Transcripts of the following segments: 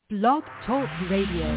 Blog Talk Radio.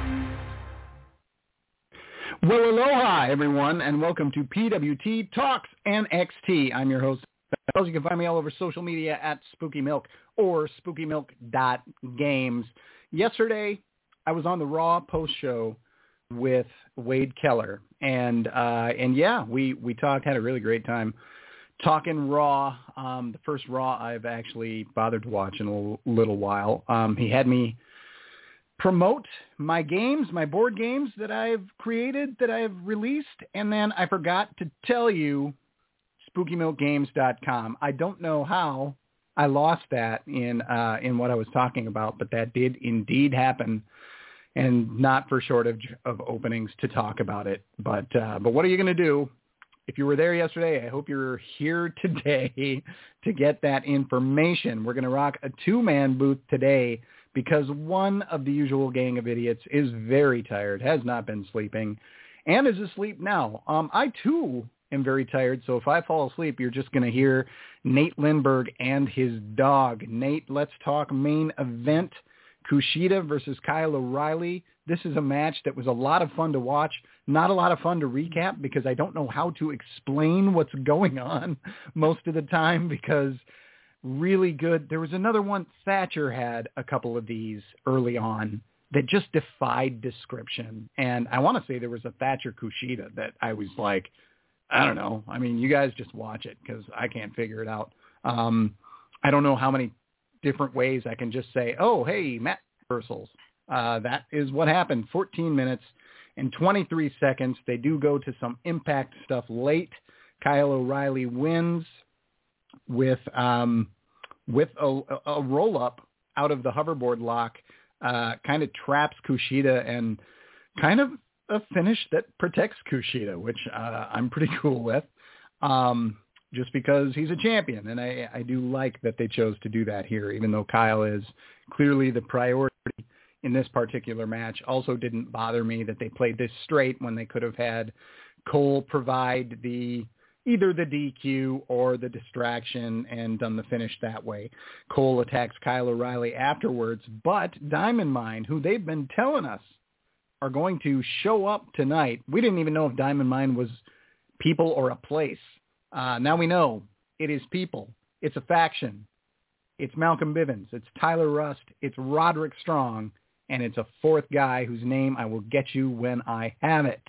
Well, aloha, everyone, and welcome to PWT Talks NXT. I'm your host. You can find me all over social media at Spooky Milk or SpookyMilk.games. Yesterday, I was on the Raw post show with Wade Keller, and yeah, we talked, had a really great time talking Raw. The first Raw I've actually bothered to watch in a little while. He had me promote my games, my board games that I've created, that I've released, and then I forgot to tell you SpookyMilkGames.com. I don't know how I lost that in what I was talking about, but that did indeed happen, and not for shortage of openings to talk about it. But what are you going to do? If you were there yesterday, I hope you're here today to get that information. We're going to rock a two-man booth today because one of the usual gang of idiots is very tired, has not been sleeping, and is asleep now. I, too, am very tired, so if I fall asleep, you're just going to hear Nate Lindberg and his dog. Nate, let's talk main event. Kushida versus Kyle O'Reilly. This is a match that was a lot of fun to watch, not a lot of fun to recap because I don't know how to explain what's going on most of the time because really good. There was another one, Thatcher had a couple of these early on that just defied description. And I want to say there was a Thatcher Kushida that I was like, I don't know. I mean, you guys just watch it because I can't figure it out. I don't know how many different ways I can just say, oh, hey, Matt reversals. That is what happened. 14 minutes and 23 seconds. They do go to some Impact stuff late. Kyle O'Reilly wins with a roll-up out of the hoverboard lock, kind of traps Kushida, and kind of a finish that protects Kushida, which I'm pretty cool with. Just because he's a champion, and I do like that they chose to do that here, even though Kyle is clearly the priority in this particular match. Also didn't bother me that they played this straight when they could have had Cole provide either the DQ or the distraction and done the finish that way. Cole attacks Kyle O'Reilly afterwards, but Diamond Mine, who they've been telling us are going to show up tonight. We didn't even know if Diamond Mine was people or a place. Now we know it is people. It's a faction. It's Malcolm Bivens. It's Tyler Rust. It's Roderick Strong. And it's a fourth guy whose name I will get you when I have it.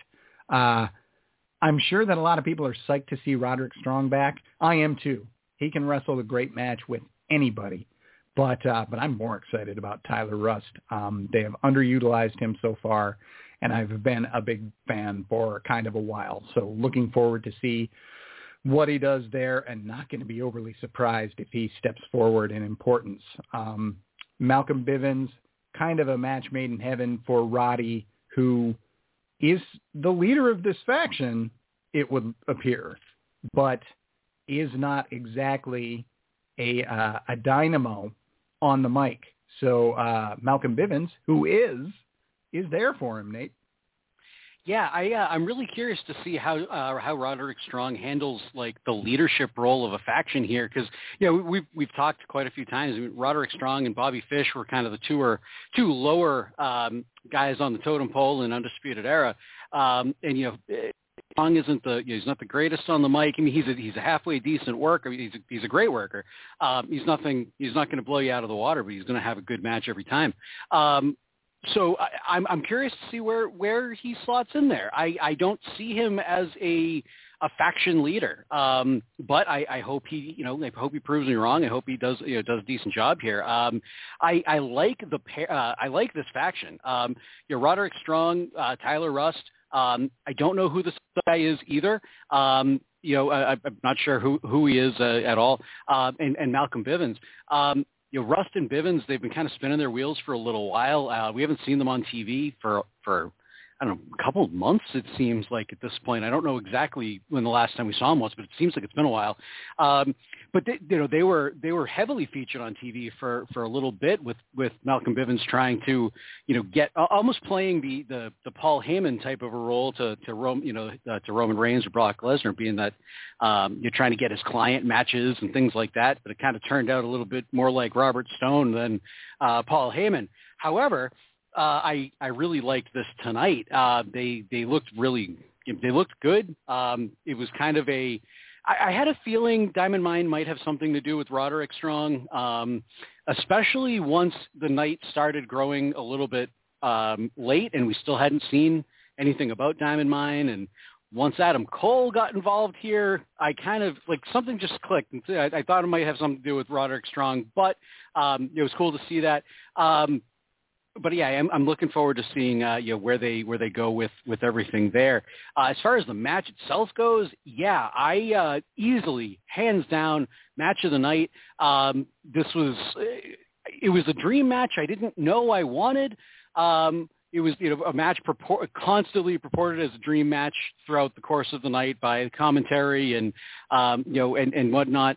I'm sure that a lot of people are psyched to see Roderick Strong back. I am too. He can wrestle a great match with anybody. But I'm more excited about Tyler Rust. They have underutilized him so far, and I've been a big fan for kind of a while. So looking forward to see what he does there, and not going to be overly surprised if he steps forward in importance. Malcolm Bivens, kind of a match made in heaven for Roddy, who is the leader of this faction, it would appear, but is not exactly a dynamo on the mic. So Malcolm Bivens, who is there for him, Nate. Yeah, I'm really curious to see how Roderick Strong handles like the leadership role of a faction here, because we've talked quite a few times. I mean, Roderick Strong and Bobby Fish were kind of the two lower guys on the totem pole in Undisputed Era, and Strong isn't he's not the greatest on the mic. I mean, he's a halfway decent worker. He's a great worker. He's not going to blow you out of the water, but he's going to have a good match every time. So I'm curious to see where he slots in there. I don't see him as a faction leader, but I hope he proves me wrong. I hope he does a decent job here. I like I like this faction. Roderick Strong, Tyler Rust. I don't know who this guy is either. I'm not sure who he is at all. And Malcolm Bivens. Rust and Bivens, they've been kind of spinning their wheels for a little while. We haven't seen them on TV for I don't know, a couple of months, it seems like at this point. I don't know exactly when the last time we saw him was, but it seems like it's been a while. But they were heavily featured on TV for a little bit with Malcolm Bivens trying to, get almost playing the Paul Heyman type of a role to Roman Reigns or Brock Lesnar, being that you're trying to get his client matches and things like that. But it kind of turned out a little bit more like Robert Stone than Paul Heyman. However, I really liked this tonight. They looked good. It was kind of I had a feeling Diamond Mine might have something to do with Roderick Strong, especially once the night started growing a little bit late and we still hadn't seen anything about Diamond Mine. And once Adam Cole got involved here, I kind of something just clicked. And I thought it might have something to do with Roderick Strong, but it was cool to see that. But yeah, I'm looking forward to seeing where they go with everything there. As far as the match itself goes, yeah, I easily, hands down, match of the night. It was a dream match I didn't know I wanted. It was a match constantly purported as a dream match throughout the course of the night by the commentary and and whatnot.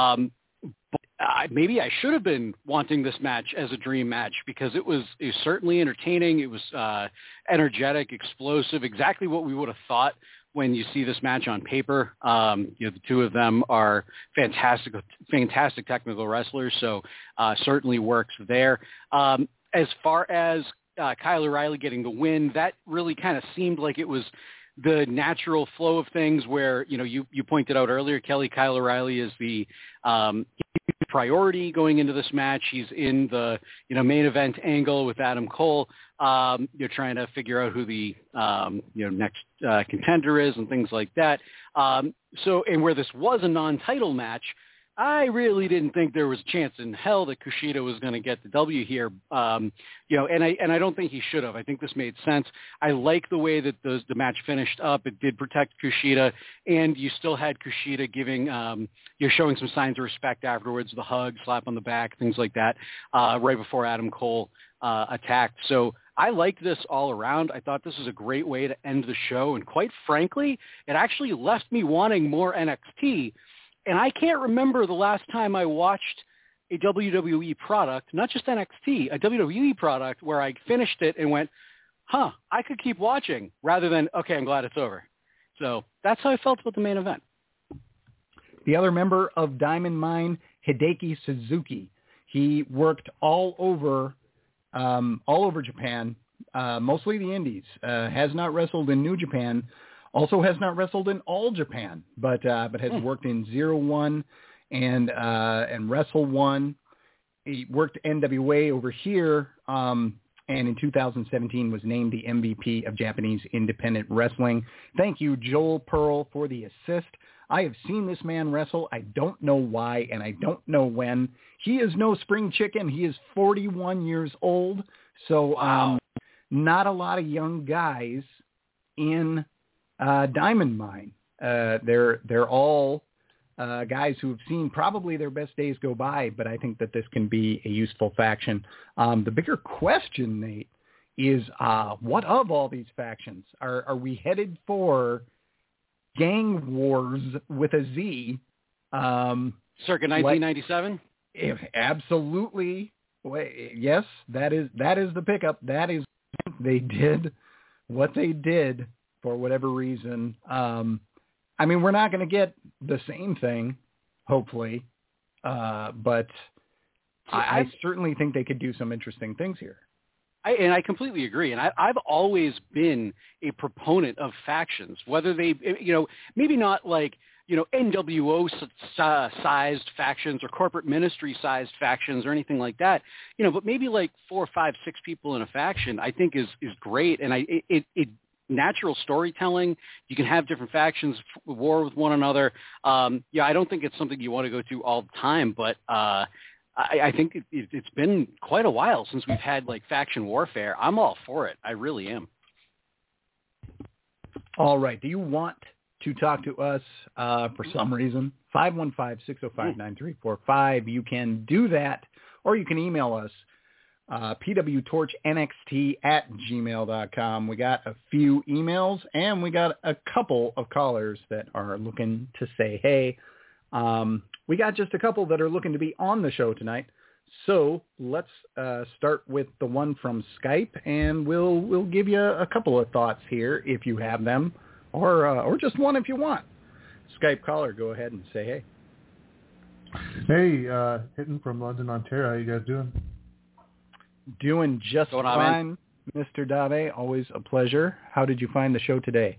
Maybe I should have been wanting this match as a dream match because it was certainly entertaining. It was energetic, explosive, exactly what we would have thought when you see this match on paper. The two of them are fantastic technical wrestlers, so certainly works there. As far as Kyle O'Reilly getting the win, that really kind of seemed like it was the natural flow of things where, you pointed out earlier, Kelly, Kyle O'Reilly is the priority going into this match. He's in the, main event angle with Adam Cole. You're trying to figure out who the, next contender is and things like that. And where this was a non-title match, I really didn't think there was a chance in hell that Kushida was going to get the W here, and I don't think he should have. I think this made sense. I like the way that the match finished up. It did protect Kushida, and you still had Kushida giving, showing some signs of respect afterwards, the hug, slap on the back, things like that, right before Adam Cole attacked. So I liked this all around. I thought this was a great way to end the show, and quite frankly, it actually left me wanting more NXT. And I can't remember the last time I watched a WWE product, not just NXT, a WWE product where I finished it and went, I could keep watching, rather than, okay, I'm glad it's over. So that's how I felt about the main event. The other member of Diamond Mine, Hideki Suzuki. He worked all over Japan, mostly the Indies. Has not wrestled in New Japan. Also has not wrestled in All Japan, but has worked in 0-1 and Wrestle 1. He worked NWA over here, and in 2017 was named the MVP of Japanese Independent Wrestling. Thank you, Joel Pearl, for the assist. I have seen this man wrestle. I don't know why, and I don't know when. He is no spring chicken. He is 41 years old, so not a lot of young guys in Diamond Mine. They're all guys who have seen probably their best days go by, but I think that this can be a useful faction. The bigger question, Nate, is what of all these factions? Are we headed for gang wars with a Z? Circa 1997? Absolutely. Yes, that is the pickup. That is, they did what they did. For whatever reason. We're not going to get the same thing, hopefully, but I certainly think they could do some interesting things here. I completely agree. And I've always been a proponent of factions, whether they, maybe not like, NWO-sized factions or corporate ministry-sized factions or anything like that, but maybe like 4, 5, 6 people in a faction, I think is great. And it natural storytelling. You can have different factions war with one another. I don't think it's something you want to go through all the time, but I think it's been quite a while since we've had like faction warfare. I'm all for it. I really am. All right. Do you want to talk to us for some reason? 515-605-9345. You can do that, or you can email us, pwtorchnxt@gmail.com. We got a few emails, and we got a couple of callers that are looking to say hey. We got just a couple that are looking to be on the show tonight. So let's start with the one from Skype, and we'll give you a couple of thoughts here if you have them, or just one if you want. Skype caller, go ahead and say hey. Hey, Hitton from London, Ontario. How you guys doing? Doing just fine, Mr. Dave. Always a pleasure. How did you find the show today?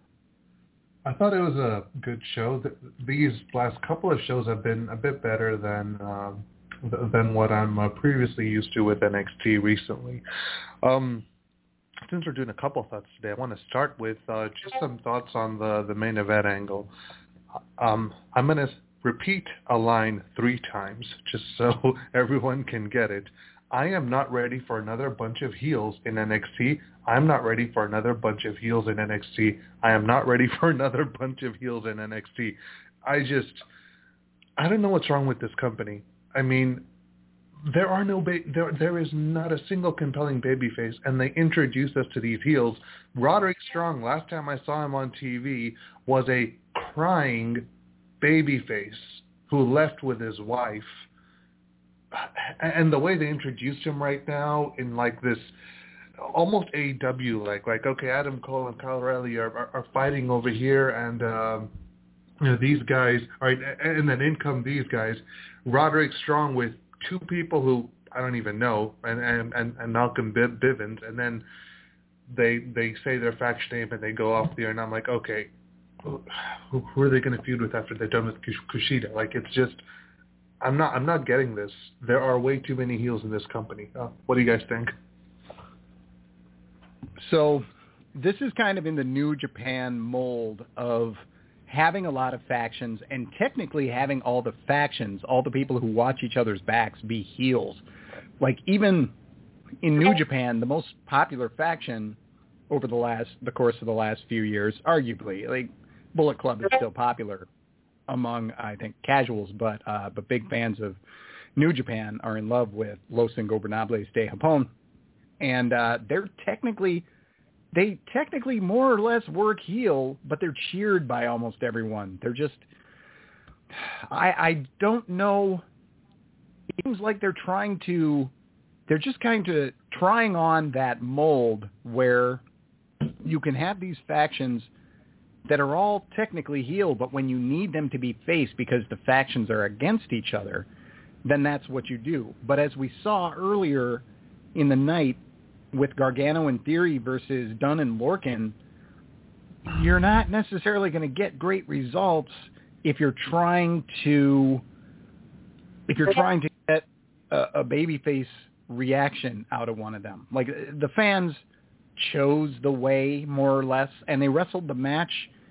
I thought it was a good show. These last couple of shows have been a bit better than what I'm previously used to with NXT recently. Since we're doing a couple thoughts today, I want to start with just some thoughts on the main event angle. I'm going to repeat a line 3 times just so everyone can get it. I am not ready for another bunch of heels in NXT. I'm not ready for another bunch of heels in NXT. I am not ready for another bunch of heels in NXT. I don't know what's wrong with this company. I mean, there is not a single compelling babyface, and they introduced us to these heels. Roderick Strong, last time I saw him on TV, was a crying babyface who left with his wife. And the way they introduced him right now in like this almost AEW, like okay, Adam Cole and Kyle O'Reilly are fighting over here, and these guys, all right, and then in come these guys, Roderick Strong with 2 people who I don't even know, and Malcolm Bivens, and then they say their faction name and they go off the air, and I'm like, okay, who are they going to feud with after they're done with Kushida? Like, it's just. I'm not getting this. There are way too many heels in this company. What do you guys think? So this is kind of in the New Japan mold of having a lot of factions and technically having all the factions, all the people who watch each other's backs be heels. Like even in New Japan, the most popular faction over the course of the last few years, arguably, like Bullet Club is still popular among, I think, casuals, but big fans of New Japan are in love with Los Ingobernables de Japón, and they technically more or less work heel, but they're cheered by almost everyone. They're just, I don't know. It seems like they're just kind of trying on that mold where you can have these factions that are all technically heel, but when you need them to be face because the factions are against each other, then that's what you do. But as we saw earlier in the night with Gargano and Theory versus Dunn and Lorcan, you're not necessarily going to get great results if you're trying to get a babyface reaction out of one of them. Like, the fans chose the way, more or less, and they wrestled the match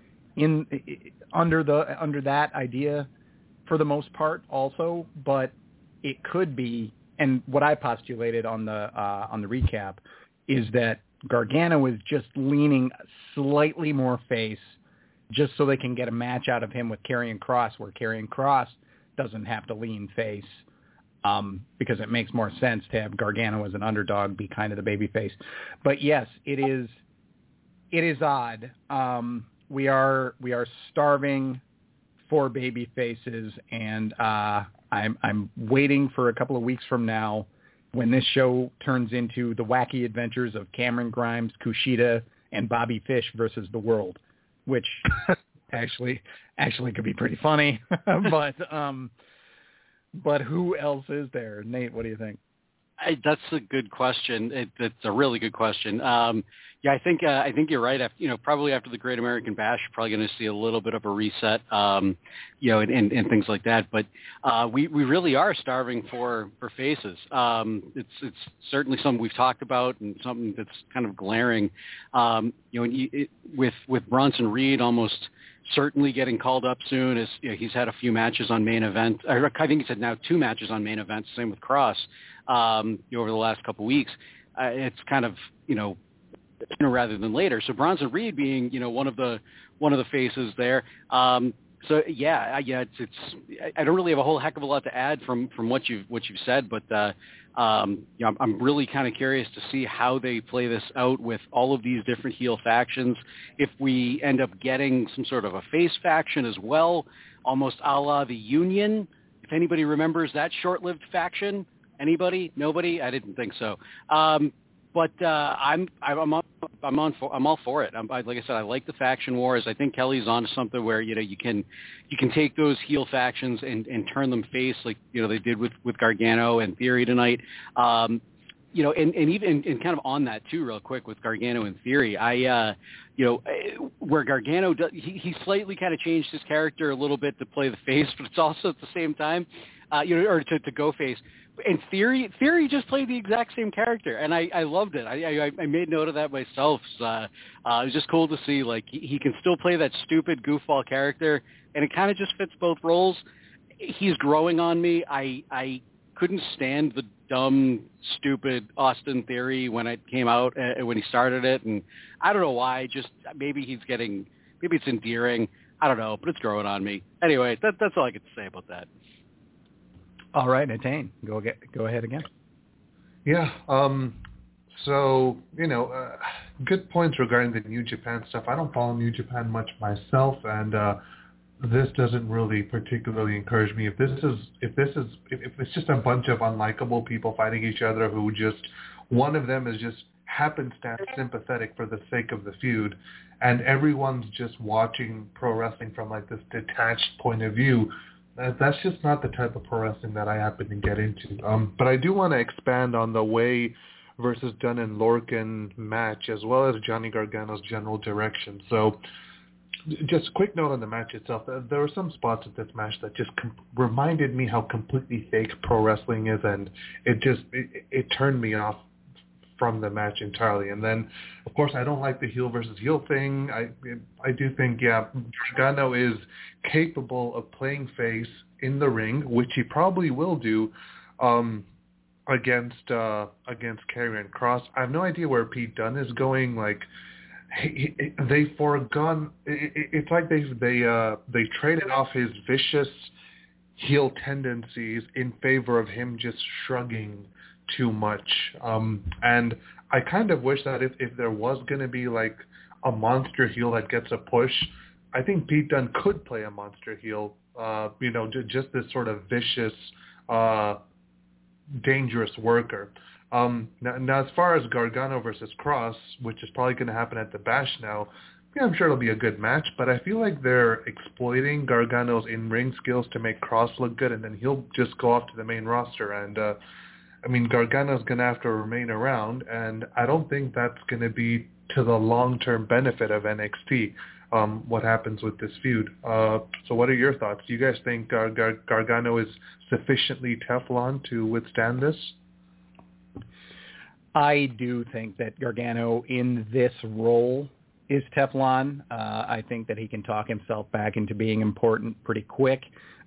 under that idea for the most part also, but it could be, and what I postulated on the recap is that Gargano is just leaning slightly more face just so they can get a match out of him with Karrion Kross, where Karrion Kross doesn't have to lean face, because it makes more sense to have Gargano as an underdog be kind of the babyface. But yes, it is odd. We are starving for baby faces, and I'm waiting for a couple of weeks from now when this show turns into the wacky adventures of Cameron Grimes, Kushida, and Bobby Fish versus the World, which actually could be pretty funny. But who else is there? Nate, what do you think? That's a good question. It's a really good question. I think you're right. Probably after the Great American Bash, you're probably going to see a little bit of a reset, and things like that. But we really are starving for faces. It's certainly something we've talked about and something that's kind of glaring. With Bronson Reed almost certainly getting called up soon, as he's had a few matches on main event. I think he's had now 2 matches on main event. Same with Cross. Over the last couple of weeks, it's kind of sooner rather than later. So Bronson Reed being one of the faces there. So yeah, I don't really have a whole heck of a lot to add from what you've said, but I'm really kind of curious to see how they play this out with all of these different heel factions. If we end up getting some sort of a face faction as well, almost a la the Union. If anybody remembers that short-lived faction, anybody? Nobody? I didn't think so. But I'm all for it. Like I said, I like the faction wars. I think Kelly's on something where you can take those heel factions and turn them face, like they did with Gargano and Theory tonight. And even kind of on that too, real quick with Gargano and Theory, where Gargano he slightly kind of changed his character a little bit to play the face, but it's also at the same time, or to go face. And Theory just played the exact same character, and I loved it. I made note of that myself. So, it was just cool to see, like, he can still play that stupid goofball character, and it kind of just fits both roles. He's growing on me. I couldn't stand the dumb, stupid Austin Theory when it came out, when he started it, and I don't know why. Just maybe it's endearing. I don't know, but it's growing on me. Anyway, that's all I get to say about that. All right, Natane, go ahead again. Yeah. So, good points regarding the New Japan stuff. I don't follow New Japan much myself, and this doesn't really particularly encourage me. If it's just a bunch of unlikable people fighting each other who just one of them is just happenstance sympathetic for the sake of the feud, and everyone's just watching pro wrestling from like this detached point of view. That's just not the type of pro wrestling that I happen to get into. But I do want to expand on the Way versus Dunn and Lorcan match, as well as Johnny Gargano's general direction. So just a quick note on the match itself. There were some spots of this match that just reminded me how completely fake pro wrestling is, and it turned me off from the match entirely. And then, of course, I don't like the heel versus heel thing. I do think, Gargano is capable of playing face in the ring, which he probably will do against Karrion Kross. I have no idea where Pete Dunne is going. Like, they foregone. It's like they traded off his vicious heel tendencies in favor of him just shrugging too much. And I kind of wish that if there was going to be like a monster heel that gets a push, I think Pete Dunne could play a monster heel, just this sort of vicious, dangerous worker. Now, as far as Gargano versus Kross, which is probably going to happen at the Bash now, I'm sure it'll be a good match, but I feel like they're exploiting Gargano's in-ring skills to make Kross look good, and then he'll just go off to the main roster. And Gargano's going to have to remain around, and I don't think that's going to be to the long-term benefit of NXT, what happens with this feud. So what are your thoughts? Do you guys think Gargano is sufficiently Teflon to withstand this? I do think that Gargano in this role is Teflon. I think that he can talk himself back into being important pretty quick.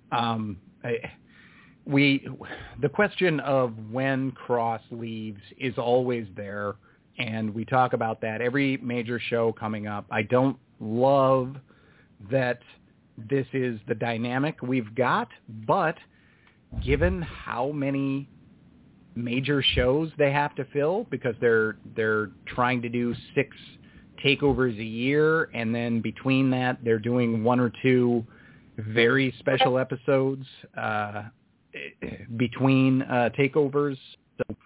The question of when Kross leaves is always there, and we talk about that every major show coming up. I don't love that this is the dynamic we've got, but given how many major shows they have to fill, because they're trying to do 6 takeovers a year, and then between that they're doing 1 or 2 very special episodes between takeovers. So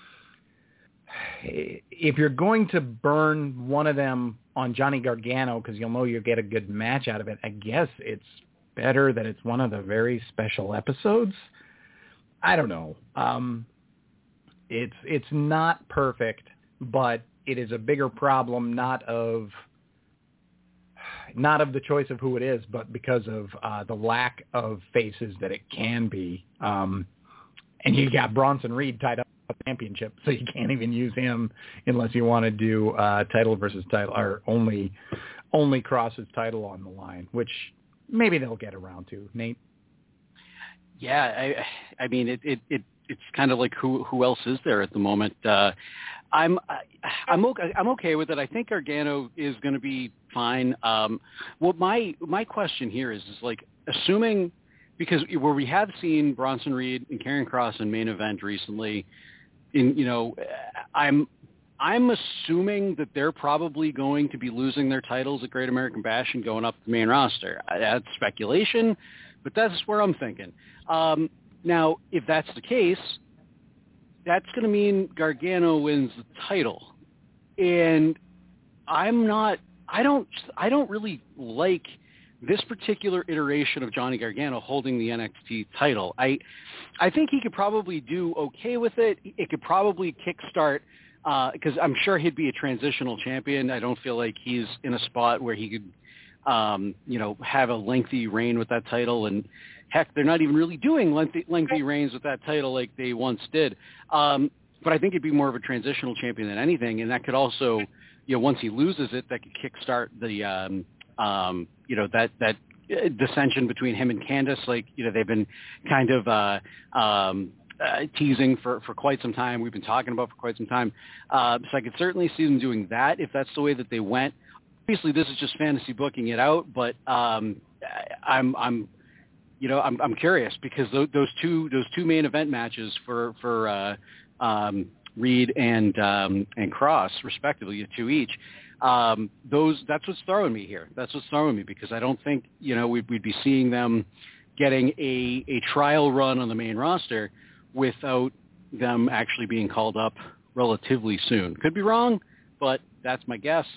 if you're going to burn one of them on Johnny Gargano because you'll know you'll get a good match out of it, I guess it's better that it's one of the very special episodes. I don't know. It's not perfect, but it is a bigger problem not of the choice of who it is, but because of the lack of faces that it can be. And you got Bronson Reed tied up with the championship, so you can't even use him unless you want to do title versus title, or only Kross's title on the line, which maybe they'll get around to. Nate? Yeah, I mean, it's kind of like who else is there at the moment? I'm okay with it. I think Gargano is going to be fine. Well, my question here is like, assuming, because where we have seen Bronson Reed and Karrion Kross in main event recently, I'm assuming that they're probably going to be losing their titles at Great American Bash and going up the main roster. That's speculation, but that's where I'm thinking. Now, if that's the case, that's going to mean Gargano wins the title. And I don't really like this particular iteration of Johnny Gargano holding the NXT title. I think he could probably do okay with it. It could probably kickstart, because I'm sure he'd be a transitional champion. I don't feel like he's in a spot where he could, have a lengthy reign with that title. And heck, they're not even really doing lengthy reigns with that title like they once did. But I think it'd be more of a transitional champion than anything. And that could also, once he loses it, that could kickstart the, that dissension between him and Candice. They've been kind of teasing for quite some time. We've been talking about for quite some time. So I could certainly see them doing that if that's the way that they went. Obviously, this is just fantasy booking it out, but I'm curious because those two main event matches for Reed and Kross, respectively, 2 each. That's what's throwing me here. That's what's throwing me because I don't think we'd be seeing them getting a trial run on the main roster without them actually being called up relatively soon. Could be wrong, but that's my guess.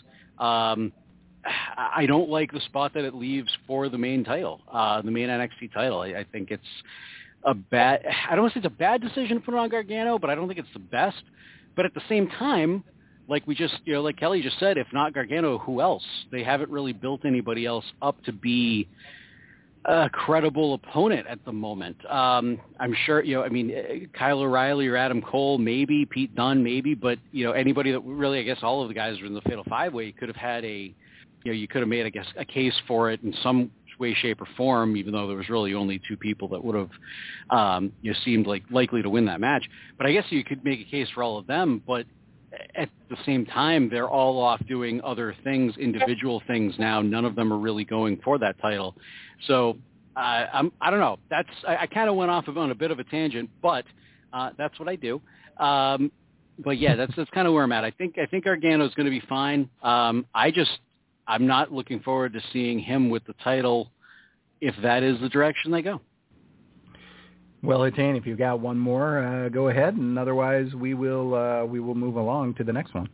I don't like the spot that it leaves for the main title, the main NXT title. I think it's I don't want to say it's a bad decision to put it on Gargano, but I don't think it's the best. But at the same time, like we just, like Kelly just said, if not Gargano, who else? They haven't really built anybody else up to be a credible opponent at the moment. I'm sure, Kyle O'Reilly or Adam Cole, maybe, Pete Dunne, maybe, but, anybody that really, I guess all of the guys were in the Fatal 5-Way could have had you could have made, I guess, a case for it in some way, shape, or form, even though there was really only 2 people that would have, seemed like likely to win that match. But I guess you could make a case for all of them, but at the same time, they're all off doing other things, individual things now. None of them are really going for that title. So I don't know. I kind of went off on a bit of a tangent, but that's what I do. But yeah, that's kind of where I'm at. I think Gargano is going to be fine. I'm not looking forward to seeing him with the title if that is the direction they go. Well, Ethan, if you've got one more, go ahead, and otherwise we will move along to the next one.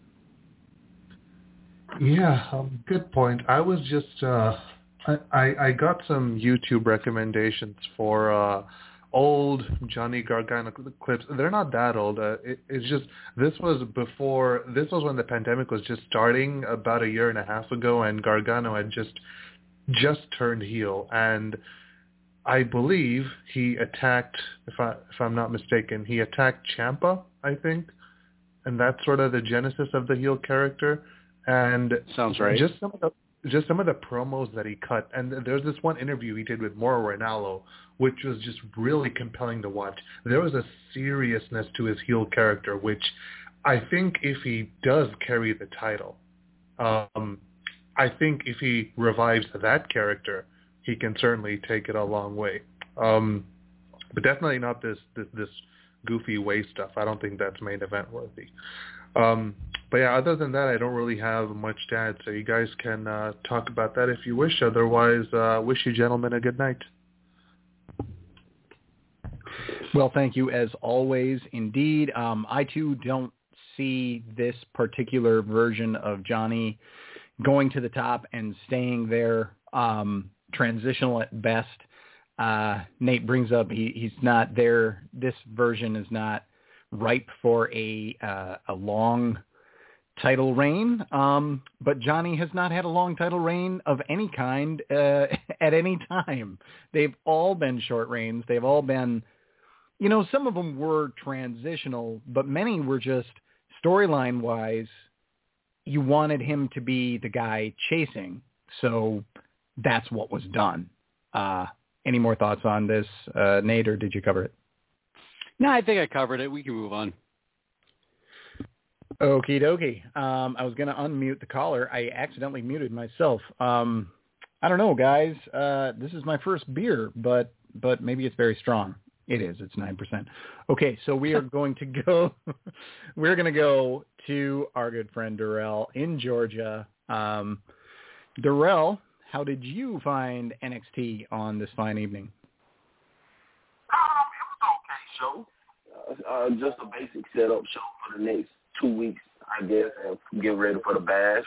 Yeah, good point. I was just I got some YouTube recommendations for old Johnny Gargano clips. They're not that old. It's just this was when the pandemic was just starting about a year and a half ago, and Gargano had just turned heel, and I believe he attacked, if I'm not mistaken, he attacked Ciampa, I think, and that's sort of the genesis of the heel character. And sounds right. Just some of the promos that he cut, and there's this one interview he did with Mauro Ranallo, which was just really compelling to watch. There was a seriousness to his heel character, which I think if he does carry the title, I think if he revives that character, he can certainly take it a long way. But definitely not this goofy way stuff. I don't think that's main event worthy. But yeah, other than that, I don't really have much to add. So you guys can talk about that if you wish. Otherwise, wish you gentlemen a good night. Well, thank you as always. Indeed, I too don't see this particular version of Johnny going to the top and staying there. Transitional at best. Nate brings up he's not there. This version is not ripe for a long title reign. But Johnny has not had a long title reign of any kind at any time. They've all been short reigns. They've all been, some of them were transitional, but many were just storyline wise. You wanted him to be the guy chasing. So that's what was done. Any more thoughts on this, Nate, or did you cover it? No, I think I covered it. We can move on. Okie dokie. I was going to unmute the caller. I accidentally muted myself. I I don't know, guys. This is my first beer, but maybe it's very strong. It is. It's 9%. Okay, so we are going to go. We're going to go to our good friend Darrell in Georgia. Darrell, how did you find NXT on this fine evening? It was an okay show. Just a basic setup show for the next 2 weeks, I guess, and get ready for the bash.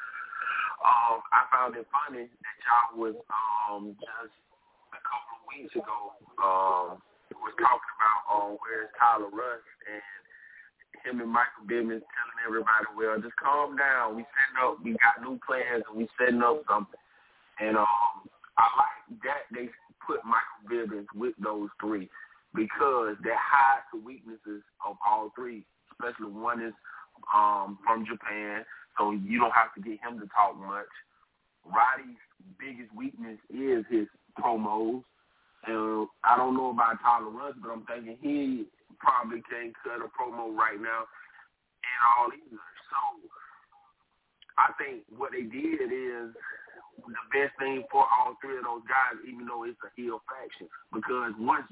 I found it funny that y'all was just a couple of weeks ago was talking about where's Tyler Rush and him and Michael Bivens telling everybody, well, just calm down. We got new plans and we setting up something. And I like that they put Michael Bivens with those three because that hides the weaknesses of all three, especially one is from Japan, so you don't have to get him to talk much. Roddy's biggest weakness is his promos. And I don't know about Tyler Rush, but I'm thinking he probably can't cut a promo right now at all either. So I think what they did is the best thing for all three of those guys, even though it's a heel faction, because once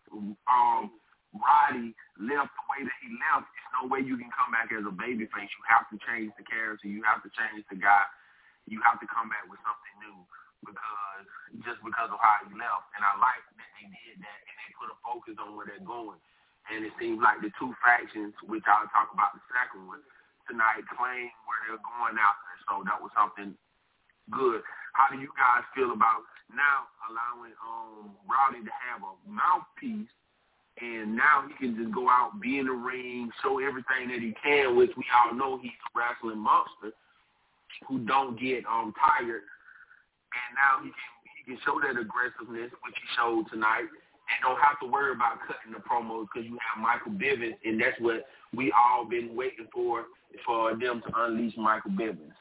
Roddy left the way that he left, there's no way you can come back as a babyface. You have to change the character. You have to change the guy. You have to come back with something new because of how he left. And I like that they did that and they put a focus on where they're going. And it seems like the two factions, which I'll talk about the second one tonight, claim where they're going after. So that was something good. How do you guys feel about now allowing Roddy to have a mouthpiece, and now he can just go out, be in the ring, show everything that he can, which we all know he's a wrestling monster who don't get tired, and now he can show that aggressiveness, which he showed tonight, and don't have to worry about cutting the promos because you have Michael Bivens, and that's what we all been waiting for them to unleash Michael Bivens.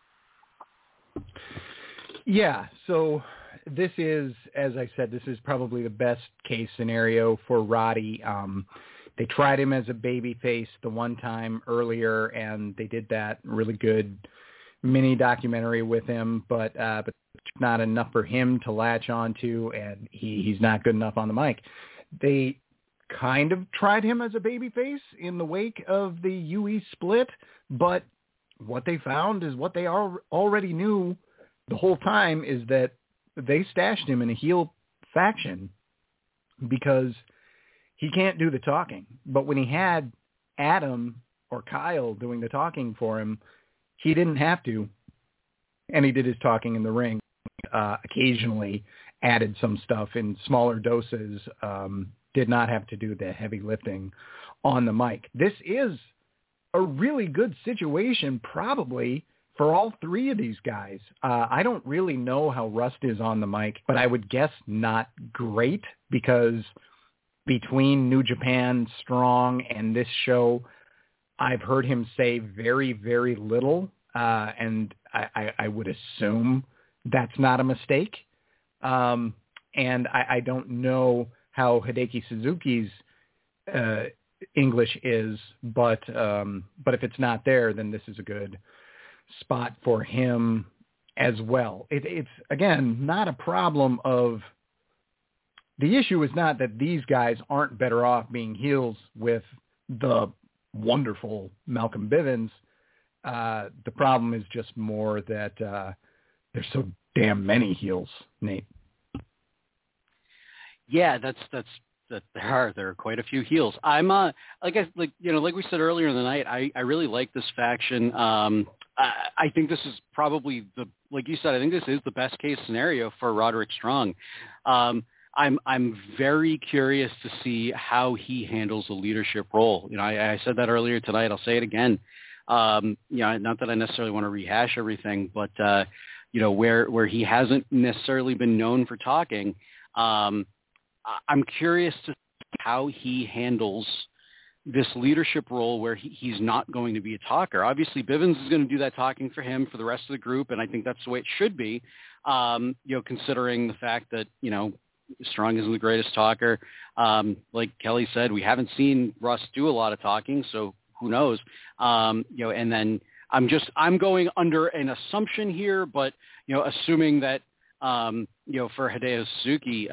Yeah, so this is, as I said, this is probably the best case scenario for Roddy. They tried him as a babyface the one time earlier, and they did that really good mini documentary with him, but not enough for him to latch onto, and he's not good enough on the mic. They kind of tried him as a babyface in the wake of the UE split, but what they found is what they already knew the whole time, is that they stashed him in a heel faction because he can't do the talking. But when he had Adam or Kyle doing the talking for him, he didn't have to, and he did his talking in the ring. Occasionally added some stuff in smaller doses, did not have to do the heavy lifting on the mic. This is a really good situation probably for all three of these guys. I don't really know how Rust is on the mic, but I would guess not great, because between New Japan Strong and this show, I've heard him say very, very little, and I would assume that's not a mistake. And I don't know how Hideki Suzuki's English is, but if it's not there, then this is a good spot for him as well. It's again, not a problem of, the issue is not that these guys aren't better off being heels with the wonderful Malcolm Bivens. The problem is just more that there's so damn many heels, Nate. Yeah, there are quite a few heels. I'm like we said earlier in the night, I really like this faction. I think this is probably like you said, I think this is the best case scenario for Roderick Strong. I'm very curious to see how he handles the leadership role. I said that earlier tonight. I'll say it again. Not that I necessarily want to rehash everything, but where he hasn't necessarily been known for talking, I'm curious to see how he handles this leadership role where he's not going to be a talker. Obviously, Bivens is going to do that talking for him for the rest of the group, and I think that's the way it should be, considering the fact that, Strong isn't the greatest talker. Like Kelly said, we haven't seen Russ do a lot of talking, so who knows? And then I'm going under an assumption here, but, assuming that for Hideo Suzuki,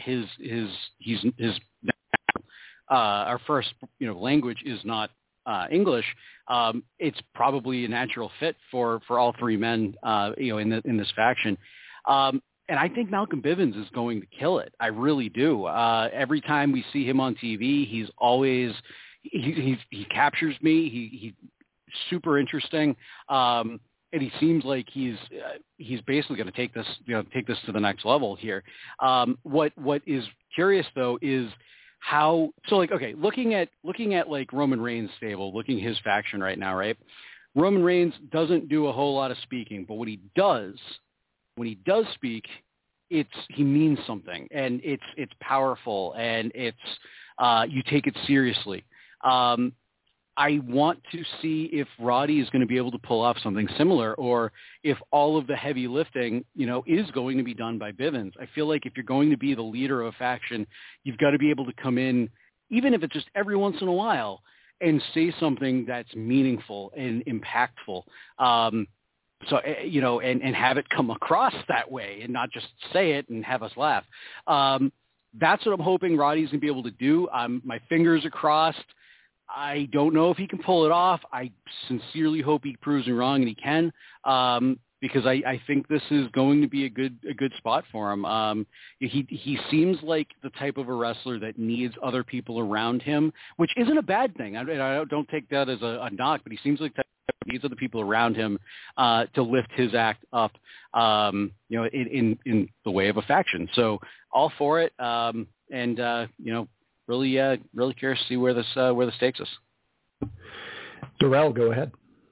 our first, language is not English. It's probably a natural fit for all three men, in this faction. And I think Malcolm Bivens is going to kill it. I really do. Every time we see him on TV, he's always he captures me. He's super interesting, and he seems like he's basically going to take this to the next level here. What is curious though is how looking at like Roman Reigns' stable, looking at his faction right now, right? Roman Reigns doesn't do a whole lot of speaking, but when he does speak, he means something, and it's powerful, and it's you take it seriously. I want to see if Roddy is going to be able to pull off something similar, or if all of the heavy lifting, is going to be done by Bivens. I feel like if you're going to be the leader of a faction, you've got to be able to come in, even if it's just every once in a while, and say something that's meaningful and impactful. So, and have it come across that way and not just say it and have us laugh. That's what I'm hoping Roddy's going to be able to do. My fingers are crossed. I don't know if he can pull it off. I sincerely hope he proves me wrong, and he can, because I think this is going to be a good spot for him. He seems like the type of a wrestler that needs other people around him, which isn't a bad thing. I don't take that as a knock, but he seems like that needs other people around him to lift his act up, in the way of a faction. So all for it, really curious to see where this takes us. Darrell, go ahead.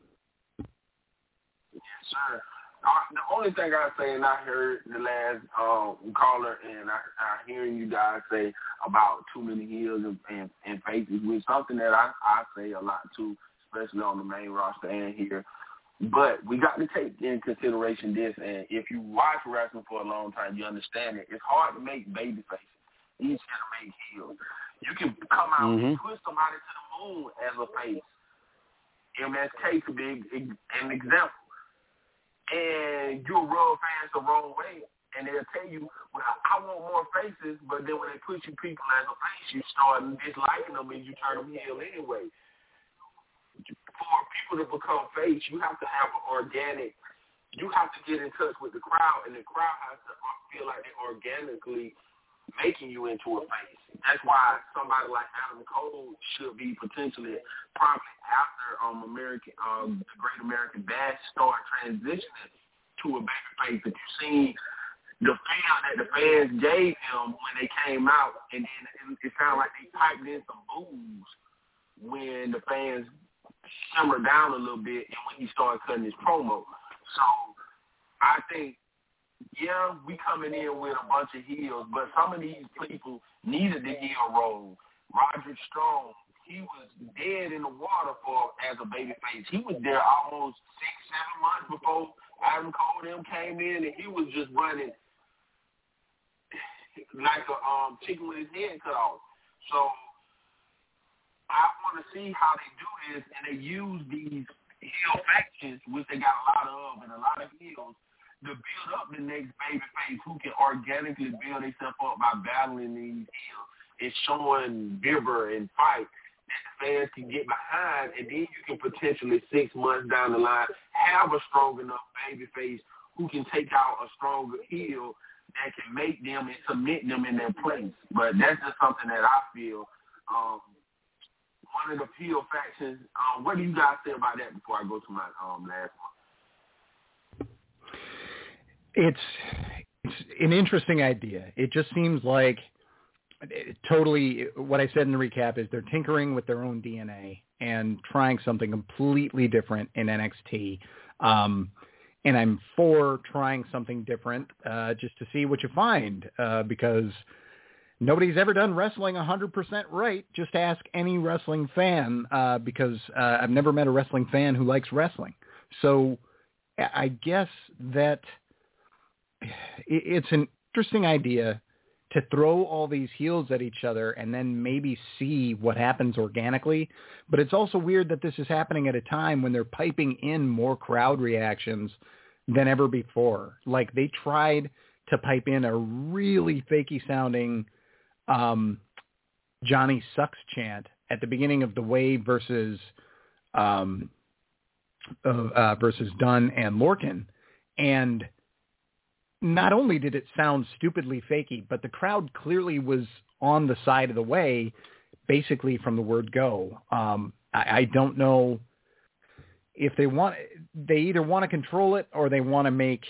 Yes, sir. The only thing I say, and I heard the last caller, and I hearing you guys say about too many heels and faces, which something that I say a lot too, especially on the main roster and here. But we got to take in consideration this, and if you watch wrestling for a long time, you understand it. It's hard to make baby faces. Easier to make heels. You can come out and push somebody to the moon as a face. MSK could be an example. And you'll rub fans the wrong way, and they'll tell you, well, I want more faces, but then when they put you people as a face, you start disliking them and you turn them heel anyway. For people to become face, you have to have an organic, you have to get in touch with the crowd, and the crowd has to feel like they're organically making you into a face. That's why somebody like Adam Cole should be potentially probably after the Great American Bash start transitioning to a babyface. If you've seen the feel that the fans gave him when they came out, and then it sounded like they piped in some boos when the fans simmered down a little bit and when he started cutting his promo. So I think, yeah, we coming in with a bunch of heels, but some of these people needed the heel role. Roderick Strong, he was dead in the water as a babyface. He was there almost 6-7 months before Adam Cole and them came in, and he was just running like a chicken with his head cut off. So I want to see how they do this, and they use these heel factions, which they got a lot of, and a lot of heels, to build up the next babyface who can organically build themselves up by battling these heels. It's showing Bieber and Fight that the fans can get behind, and then you can potentially 6 months down the line have a strong enough babyface who can take out a stronger heel that can make them and cement them in their place. But that's just something that I feel. One of the heel factions. What do you guys say about that before I go to my last one? It's an interesting idea. It just seems like totally what I said in the recap is they're tinkering with their own DNA and trying something completely different in NXT. And I'm for trying something different just to see what you find because nobody's ever done wrestling 100% right. Just ask any wrestling fan because I've never met a wrestling fan who likes wrestling. So I guess that it's an interesting idea to throw all these heels at each other and then maybe see what happens organically. But it's also weird that this is happening at a time when they're piping in more crowd reactions than ever before. Like they tried to pipe in a really fakey sounding Johnny Sucks chant at the beginning of the Wave versus Dunn and Lorcan. And not only did it sound stupidly fakey, but the crowd clearly was on the side of the Way, basically from the word go. I don't know if they either want to control it or they want to make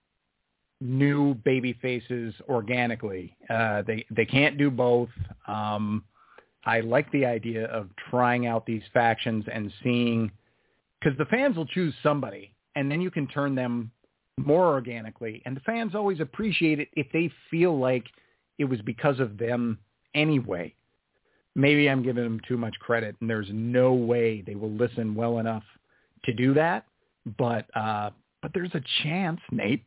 new baby faces organically. They can't do both. I like the idea of trying out these factions and seeing, because the fans will choose somebody and then you can turn them more organically. And the fans always appreciate it if they feel like it was because of them anyway. Maybe I'm giving them too much credit and there's no way they will listen well enough to do that. But there's a chance, Nate.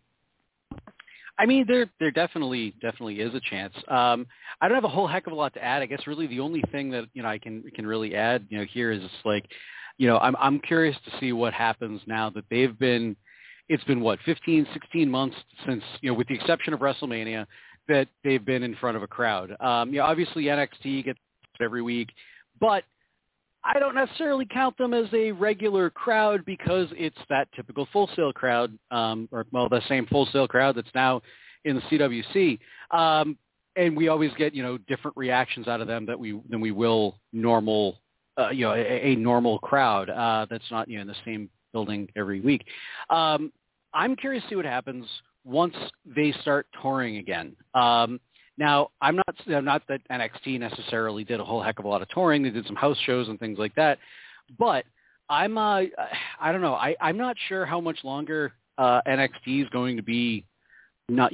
I mean, there definitely is a chance. I don't have a whole heck of a lot to add. I guess really the only thing that, I can really add, here is it's like, I'm curious to see what happens now that it's been what, 15, 16 months since, with the exception of WrestleMania, that they've been in front of a crowd. Obviously NXT gets every week, but I don't necessarily count them as a regular crowd because it's that typical Full Sail crowd, the same Full Sail crowd that's now in the CWC. And we always get, different reactions out of them than we will normal, a normal crowd that's not, in the same building every week. I'm curious to see what happens once they start touring again. Now, I'm not that NXT necessarily did a whole heck of a lot of touring. They did some house shows and things like that. But I don't know. I'm not sure how much longer NXT is going to be not,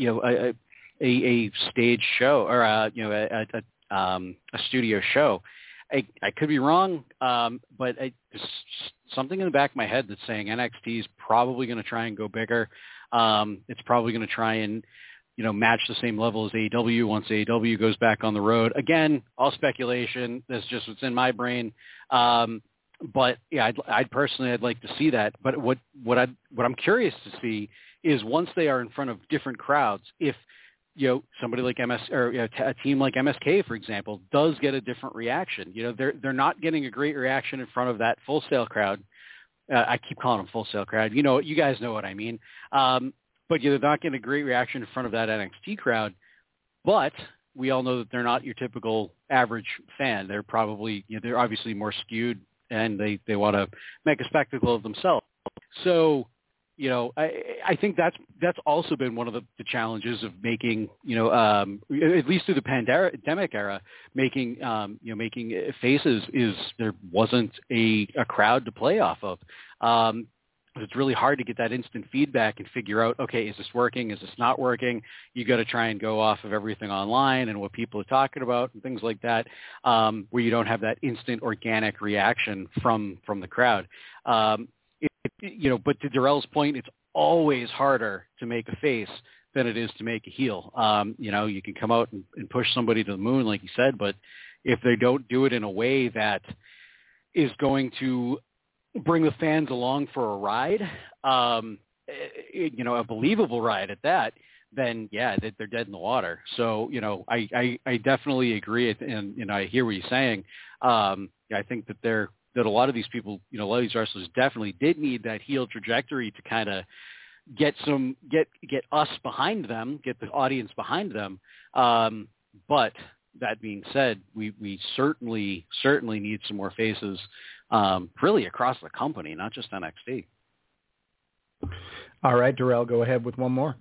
a stage show or a studio show. I could be wrong, but just something in the back of my head that's saying NXT is probably going to try and go bigger. It's probably going to try and match the same level as AEW once AEW goes back on the road. Again, all speculation. That's just what's in my brain. But yeah, I'd personally like to see that. But what I'm curious to see is once they are in front of different crowds, if somebody like a team like MSK, for example, does get a different reaction. They're not getting a great reaction in front of that Full Sail crowd. I keep calling them Full Sail crowd. You guys know what I mean. But they're not getting a great reaction in front of that NXT crowd. But we all know that they're not your typical average fan. They're probably, they're obviously more skewed and they want to make a spectacle of themselves. So, I think that's also been one of the challenges of making, at least through the pandemic era, making faces is there wasn't a crowd to play off of. It's really hard to get that instant feedback and figure out, okay, is this working? Is this not working? You got to try and go off of everything online and what people are talking about and things like that, where you don't have that instant organic reaction from the crowd. But to Darrell's point, it's always harder to make a face than it is to make a heel. You can come out and push somebody to the moon, like you said, but if they don't do it in a way that is going to bring the fans along for a ride, a believable ride at that, then yeah, they're dead in the water. So, I definitely agree. And, I hear what you're saying. I think that that a lot of these people, a lot of these wrestlers definitely did need that heel trajectory to kind of get us behind them, get the audience behind them. But that being said, we certainly need some more faces, really across the company, not just NXT. All right, Darrell, go ahead with one more.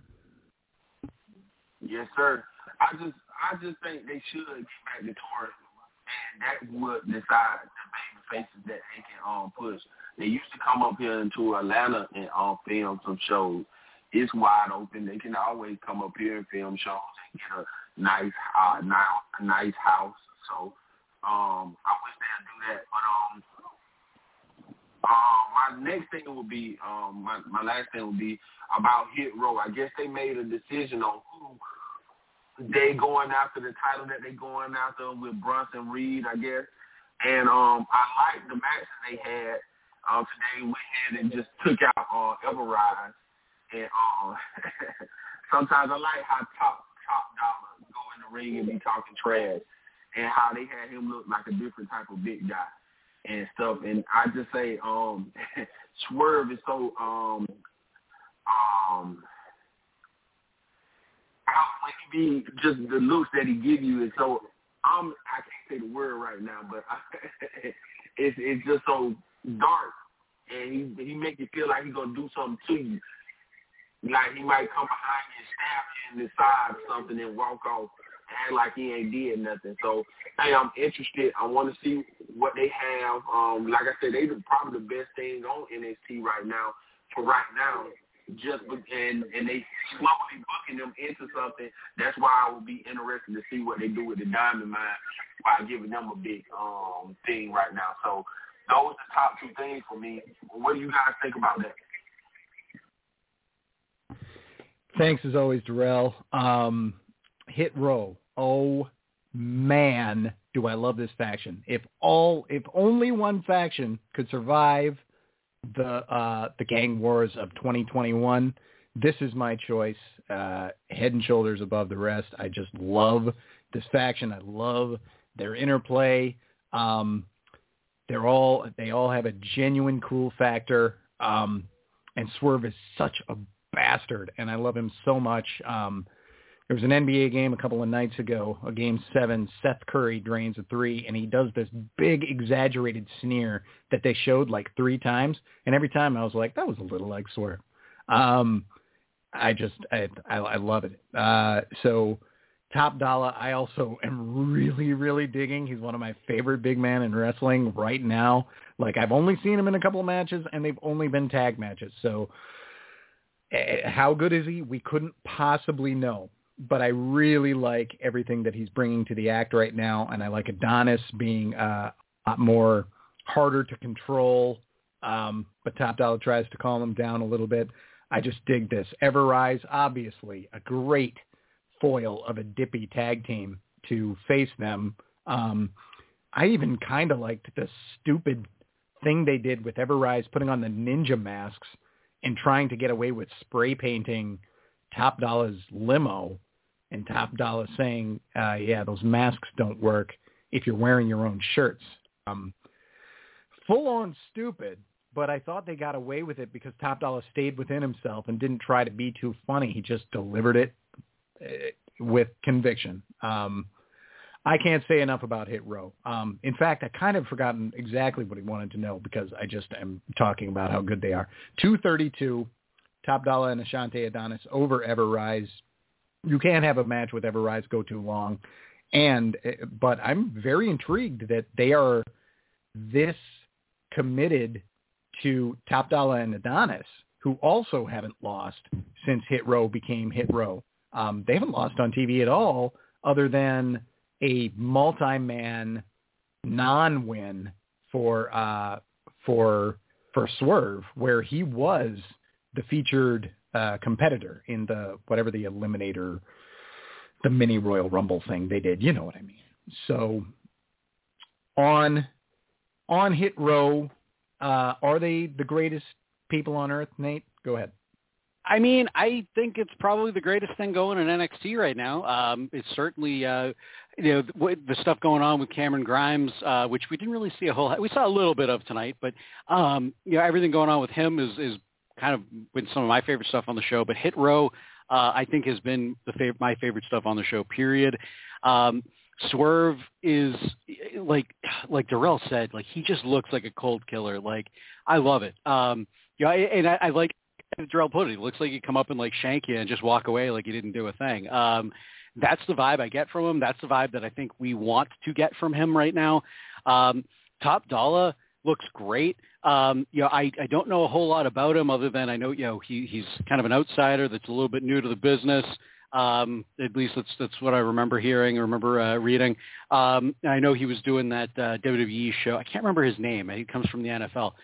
Yes, sir. I just think they should get back to touring, and that would decide the baby faces that they can push. They used to come up here into Atlanta and film some shows. It's wide open. They can always come up here and film shows and get a nice house. So I wish they'd do that. But my next thing would be my last thing would be about Hit Row. I guess they made a decision on who they going after, the title that they going after with Bronson Reed, I guess. And I liked the matches they had. Today went ahead and just took out Everrise And sometimes I like how Top Dollar go in the ring and be talking trash, and how they had him look like a different type of big guy and stuff. And I just say, Swerve is so when he be just the looks that he give you is so I can't say the word right now, but it's just so dark, and he make you feel like he's gonna do something to you. Like he might come behind you and stab you in the side or something and walk off and act like he ain't did nothing. So hey, I'm interested. I want to see what they have. Like I said, they probably the best thing on NXT right now. For right now. And they slowly booking them into something. That's why I will be interested to see what they do with the Diamond Mine by giving them a big thing right now. So those are the top two things for me. What do you guys think about that? Thanks as always, Darrell. Hit Row. Oh man, do I love this faction. If only one faction could survive the gang wars of 2021, this is my choice, head and shoulders above the rest. I just love this faction. I love their interplay. They all have a genuine cool factor, and Swerve is such a bastard, and I love him so much. There was an NBA game a couple of nights ago, a Game 7. Seth Curry drains a three, and he does this big exaggerated sneer that they showed like 3 times, and every time I was like, that was a little like Swerve. I love it. So Top Dollar, I also am really, really digging. He's one of my favorite big men in wrestling right now. Like, I've only seen him in a couple of matches, and they've only been tag matches. So how good is he? We couldn't possibly know. But I really like everything that he's bringing to the act right now, and I like Adonis being a lot more harder to control, but Top Dollar tries to calm him down a little bit. I just dig this. Everrise, obviously, a great foil of a dippy tag team to face them. I even kind of liked the stupid thing they did with Everrise putting on the ninja masks and trying to get away with spray painting Top Dollar's limo, and Top Dollar saying, yeah, those masks don't work if you're wearing your own shirts. Full on stupid, but I thought they got away with it because Top Dollar stayed within himself and didn't try to be too funny. He just delivered it with conviction. I can't say enough about Hit Row. In fact, I kind of forgotten exactly what he wanted to know because I just am talking about how good they are. 232, Top Dollar and Ashante Adonis over Everrise. You can't have a match with Everrise go too long. But I'm very intrigued that they are this committed to Top Dollar and Adonis, who also haven't lost since Hit Row became Hit Row. They haven't lost on TV at all other than a multi-man non-win for Swerve, where he was the featured competitor in the Eliminator, the mini Royal Rumble thing they did. You know what I mean. So on Hit Row, are they the greatest people on earth, Nate? Go ahead. I mean, I think it's probably the greatest thing going in NXT right now. It's certainly, the stuff going on with Cameron Grimes, which we didn't really see a whole lot. We saw a little bit of tonight, but, everything going on with him is kind of been some of my favorite stuff on the show. But Hit Row, I think, has been my favorite stuff on the show, period. Swerve is, like Darrell said, like, he just looks like a cold killer. Like, I love it. And I like, Darrell put it, looks like he'd come up and like shank you and just walk away like he didn't do a thing. That's the vibe I get from him. That's the vibe that I think we want to get from him right now. Top Dollar looks great. I don't know a whole lot about him other than I know, he's kind of an outsider that's a little bit new to the business. At least that's what I remember hearing or remember reading. I know he was doing that WWE show. I can't remember his name. He comes from the NFL.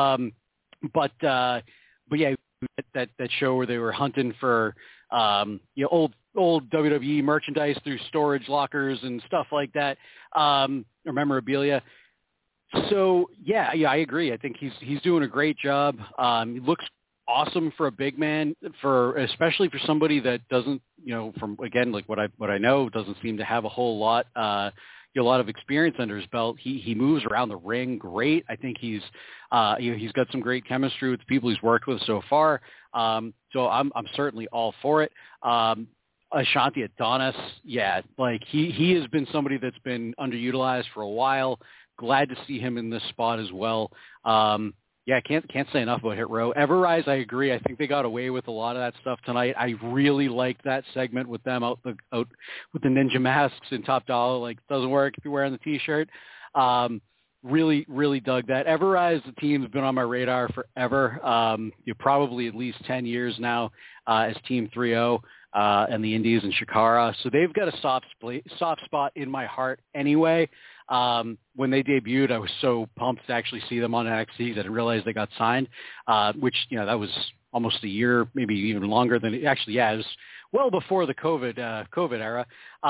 But yeah, that show where they were hunting for old WWE merchandise through storage lockers and stuff like that, or memorabilia. So yeah, I agree. I think he's doing a great job. He looks awesome for a big man, especially for somebody that doesn't, from again, like what I know, doesn't seem to have a whole lot, a lot of experience under his belt. He moves around the ring great. I think he's got some great chemistry with the people he's worked with so far. So I'm certainly all for it. Ashanti Adonis, yeah, like he has been somebody that's been underutilized for a while. Glad to see him in this spot as well. Yeah, can't say enough about Hit Row. Everrise, I agree. I think they got away with a lot of that stuff tonight. I really liked that segment with them out with the ninja masks and Top Dollar. Like, doesn't work if you're wearing the T-shirt. Really, really dug that. Everrise, the team's been on my radar forever. Probably at least 10 years now as Team 3-0 and the Indies and Shikara. So they've got a soft spot in my heart anyway. When they debuted, I was so pumped to actually see them on NXT because I didn't realize they got signed, which, that was almost a year, maybe even longer than it was well before the COVID era.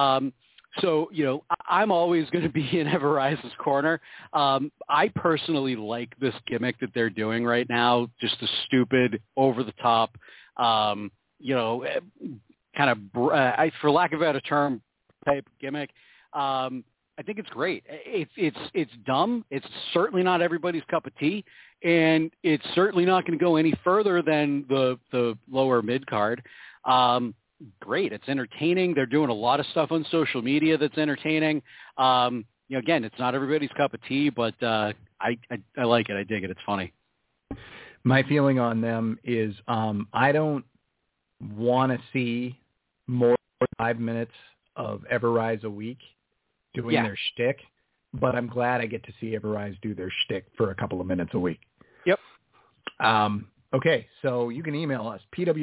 So, I'm always going to be in Everrise's corner. I personally like this gimmick that they're doing right now, just a stupid, over-the-top, kind of, for lack of a better term, type gimmick. I think it's great. It's dumb. It's certainly not everybody's cup of tea, and it's certainly not going to go any further than the lower mid card. Great. It's entertaining. They're doing a lot of stuff on social media that's entertaining. Again, it's not everybody's cup of tea, but I like it. I dig it. It's funny. My feeling on them is I don't want to see more than 5 minutes of Everrise a week doing their shtick, but I'm glad I get to see Everrise do their shtick for a couple of minutes a week. Yep. Okay, so you can email us,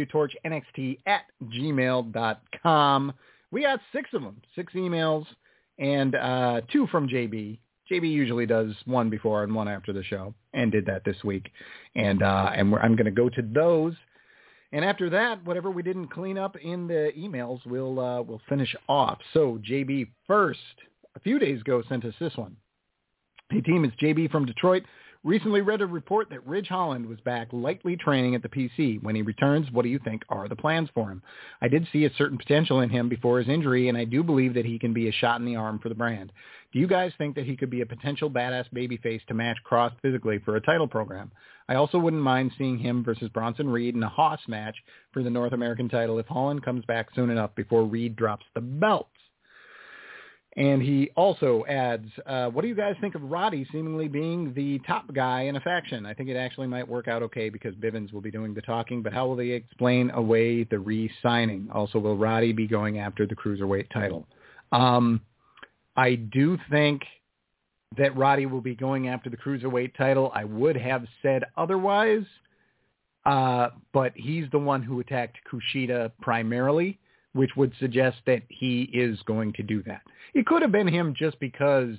pwtorchnxt@gmail.com. We got 6 of them, 6 emails, and 2 from JB. JB usually does one before and one after the show, and did that this week. And I'm going to go to those. And after that, whatever we didn't clean up in the emails, we'll finish off. So JB first, a few days ago, sent us this one. Hey, team, it's JB from Detroit. Recently read a report that Ridge Holland was back lightly training at the PC. When he returns, what do you think are the plans for him? I did see a certain potential in him before his injury, and I do believe that he can be a shot in the arm for the brand. Do you guys think that he could be a potential badass babyface to match Cross physically for a title program? I also wouldn't mind seeing him versus Bronson Reed in a Haas match for the North American title if Holland comes back soon enough before Reed drops the belts. And he also adds, what do you guys think of Roddy seemingly being the top guy in a faction? I think it actually might work out okay because Bivens will be doing the talking, but how will they explain away the re-signing? Also, will Roddy be going after the Cruiserweight title? I do think that Roddy will be going after the Cruiserweight title. I would have said otherwise, but he's the one who attacked Kushida primarily, which would suggest that he is going to do that. It could have been him just because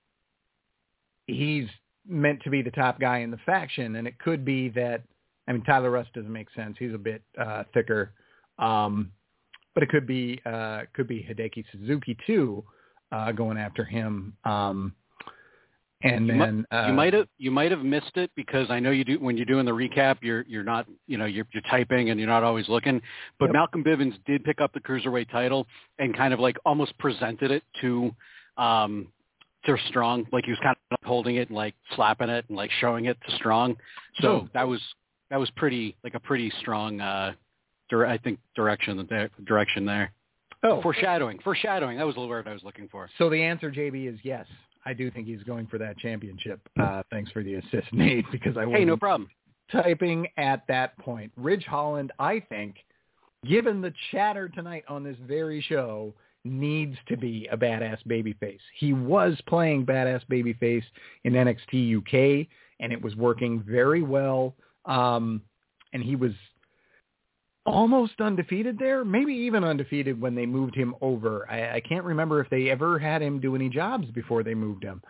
he's meant to be the top guy in the faction, and it could be that, Tyler Rust doesn't make sense. He's a bit thicker. But it could be Hideki Suzuki too, going after him. And then you might have missed it because I know you do when you're doing the recap. You're not you're typing and you're not always looking. But yep. Malcolm Bivens did pick up the Cruiserweight title and kind of like almost presented it to Strong, like he was kind of holding it and like slapping it and like showing it to Strong. So that was pretty like a pretty strong direction there. Oh, foreshadowing. That was the word I was looking for. So the answer, JB, is yes. I do think he's going for that championship. Thanks for the assist, Nate, because I wasn't no problem. Typing at that point. Ridge Holland, I think, given the chatter tonight on this very show, needs to be a badass babyface. He was playing badass babyface in NXT UK, and it was working very well. And he was almost undefeated there, maybe even undefeated when they moved him over. I can't remember if they ever had him do any jobs before they moved him.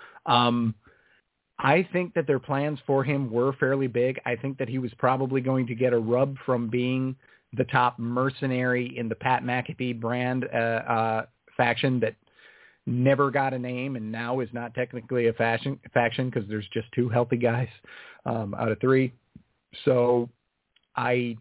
I think that their plans for him were fairly big. I think that he was probably going to get a rub from being the top mercenary in the Pat McAfee brand faction that never got a name and now is not technically a faction because there's just 2 healthy guys out of 3. So as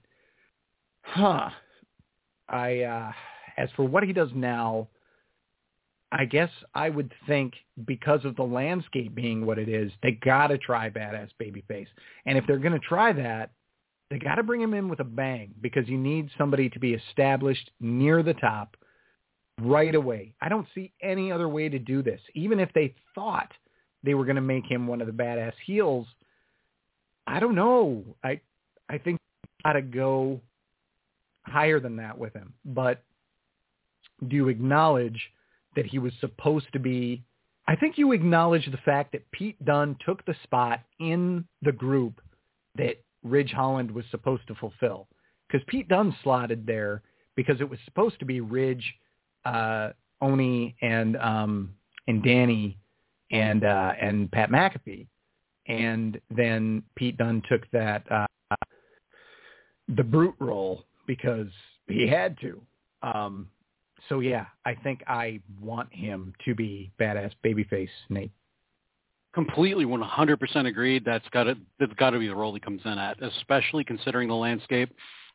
for what he does now, I guess I would think because of the landscape being what it is, they got to try badass babyface. And if they're going to try that, they got to bring him in with a bang, because you need somebody to be established near the top right away. I don't see any other way to do this. Even if they thought they were going to make him one of the badass heels, I don't know. I think you got to go higher than that with him. But do you acknowledge that he was supposed to be? I think you acknowledge the fact that Pete Dunne took the spot in the group that Ridge Holland was supposed to fulfill, because Pete Dunne slotted there because it was supposed to be Ridge, Oni, and Danny and Pat McAfee, and then Pete Dunne took that the Brute role because he had to. So yeah, I think I want him to be badass babyface, Nate. Completely 100% agreed. That's got to be the role he comes in at, especially considering the landscape.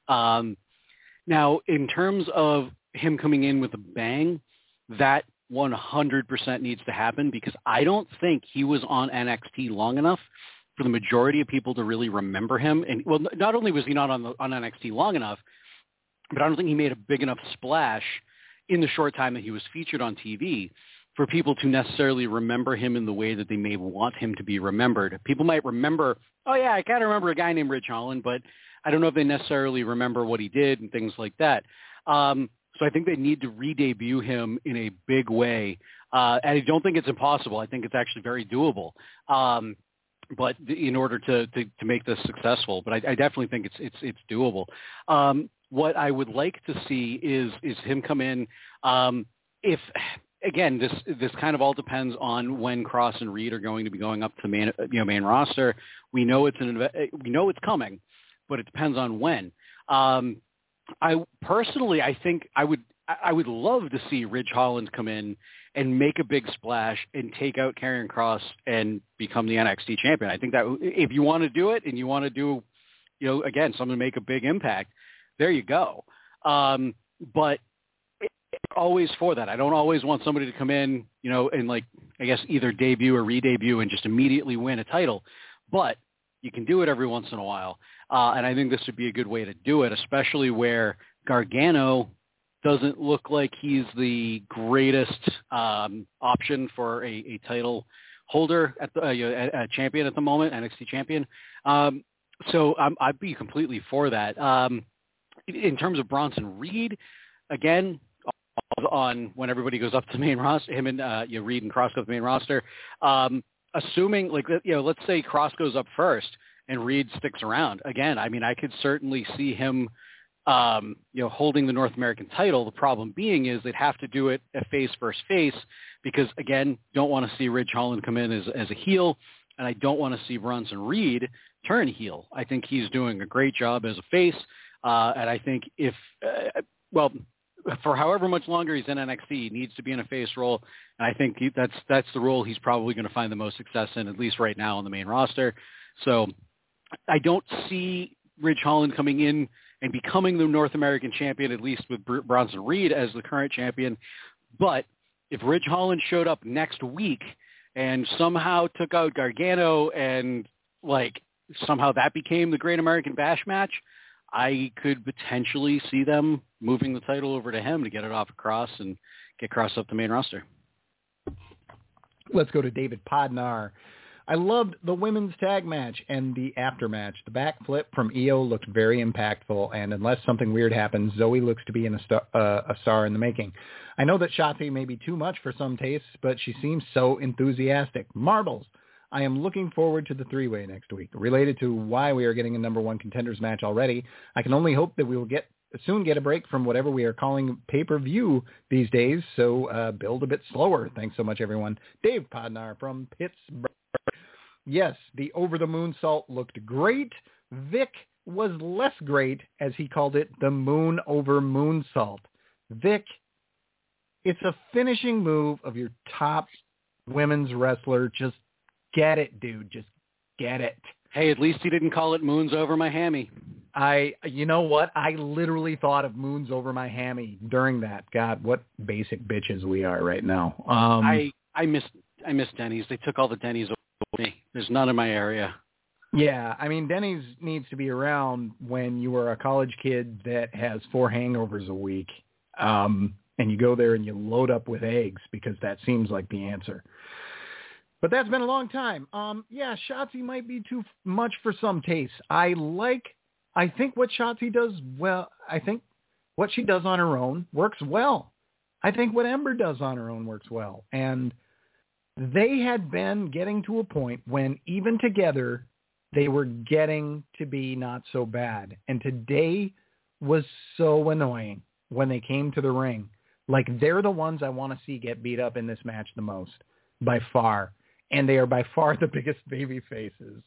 Now, in terms of him coming in with a bang, that 100% needs to happen, because I don't think he was on NXT long enough for the majority of people to really remember him. And well, not only was he not on NXT long enough, but I don't think he made a big enough splash in the short time that he was featured on TV for people to necessarily remember him in the way that they may want him to be remembered. People might remember, oh yeah, I kind of remember a guy named Ridge Holland, but I don't know if they necessarily remember what he did and things like that. So I think they need to re-debut him in a big way. And I don't think it's impossible. I think it's actually very doable. But in order to make this successful, but I definitely think it's doable. What I would like to see is him come in. If again, this kind of all depends on when Cross and Reed are going to be going up to main roster. We know it's coming, but it depends on when. I think I would love to see Ridge Holland come in and make a big splash and take out Karrion Kross and become the NXT champion. I think that if you want to do it and you want to do, again, something to make a big impact, there you go. But always for that. I don't always want somebody to come in, and like, I guess either debut or re-debut and just immediately win a title. But you can do it every once in a while. And I think this would be a good way to do it, especially where Gargano doesn't look like he's the greatest option for a title holder at a champion at the moment, NXT champion. So I'd be completely for that. In terms of Bronson Reed, again, on when everybody goes up to the main roster, him and Reed and Cross go to the main roster, assuming let's say Cross goes up first and Reed sticks around. Again, I mean, I could certainly see him holding the North American title. The problem being is they'd have to do it a face versus face, because again, don't want to see Ridge Holland come in as a heel, and I don't want to see Bronson Reed turn heel. I think he's doing a great job as a face, and I think if for however much longer he's in NXT, he needs to be in a face role, and I think that's the role he's probably going to find the most success in, at least right now on the main roster. So I don't see Ridge Holland coming in and becoming the North American champion, at least with Bronson Reed as the current champion. But if Ridge Holland showed up next week and somehow took out Gargano and somehow that became the Great American Bash match, I could potentially see them moving the title over to him to get it off of Cross and get Cross up the main roster. Let's go to David Podnar. I loved the women's tag match and the aftermatch. The backflip from Io looked very impactful, and unless something weird happens, Zoe looks to be a star in the making. I know that Shotzi may be too much for some tastes, but she seems so enthusiastic. Marbles. I am looking forward to the three-way next week. Related to why we are getting a number one contenders match already, I can only hope that we will soon get a break from whatever we are calling pay-per-view these days, so build a bit slower. Thanks so much, everyone. Dave Podnar from Pittsburgh. Yes, the over-the-moonsault looked great. Vic was less great, as he called it, the moon-over-moonsault. Vic, it's a finishing move of your top women's wrestler. Just get it, dude. Just get it. Hey, at least he didn't call it moons over my hammy. You know what? I literally thought of Moons Over My Hammy during that. God, what basic bitches we are right now. I miss Denny's. They took all the Denny's over me. There's none in my area. Yeah, I mean, Denny's needs to be around when you are a college kid that has 4 hangovers a week, and you go there and you load up with eggs because that seems like the answer. But that's been a long time. Yeah, Shotzi might be too much for some tastes. I think what Shotzi does well. I think what she does on her own works well. I think what Ember does on her own works well. And they had been getting to a point when even together they were getting to be not so bad. And today was so annoying when they came to the ring. Like, they're the ones I want to see get beat up in this match the most, by far. And they are by far the biggest baby faces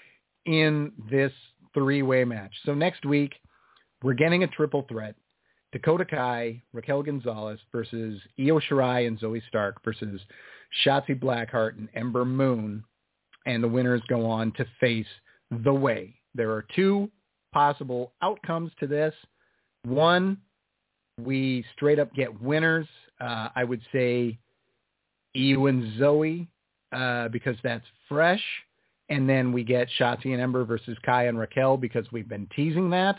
in this 3-way match. So next week, we're getting a triple threat. Dakota Kai, Raquel Gonzalez versus Io Shirai and Zoe Stark versus Shotzi Blackheart and Ember Moon. And the winners go on to face The Way. There are 2 possible outcomes to this. One, we straight up get winners. I would say Io and Zoe, because that's fresh. And then we get Shotzi and Ember versus Kai and Raquel because we've been teasing that.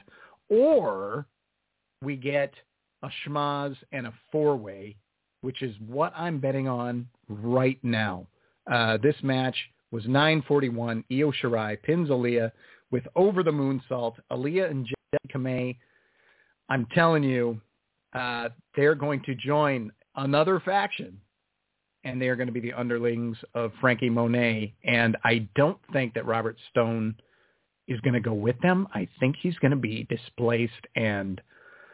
Or we get a schmaz and a 4-way, which is what I'm betting on right now. This match was 9:41. Io Shirai pins Aaliyah with Over the Moonsault. Aaliyah and Jessie Kamei, I'm telling you, they're going to join another faction, and they are going to be the underlings of Frankie Monet. And I don't think that Robert Stone is going to go with them. I think he's going to be displaced, and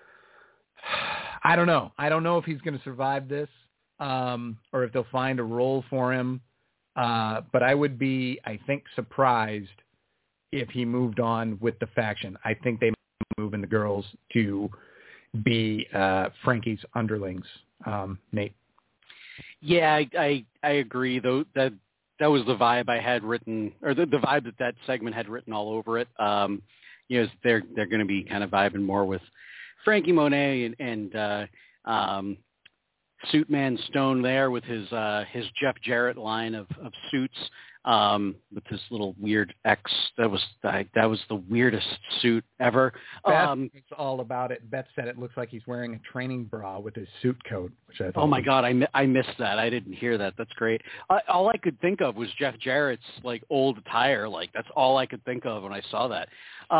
I don't know. I don't know if he's going to survive this, or if they'll find a role for him. But I would be, I think, surprised if he moved on with the faction. I think they might be moving the girls to be Frankie's underlings. Nate? Yeah, I agree. Though that was the vibe I had written, or the vibe that segment had written all over it. They're going to be kind of vibing more with Frankie Monet and Suitman Stone there with his Jeff Jarrett line of suits, with this little weird X. That was the weirdest suit ever. Beth is all about it. Beth said it looks like he's wearing a training bra with his suit coat, which I thought. Oh my God, I missed that. I didn't hear that. That's great. All I could think of was Jeff Jarrett's like old attire. Like, that's all I could think of when I saw that.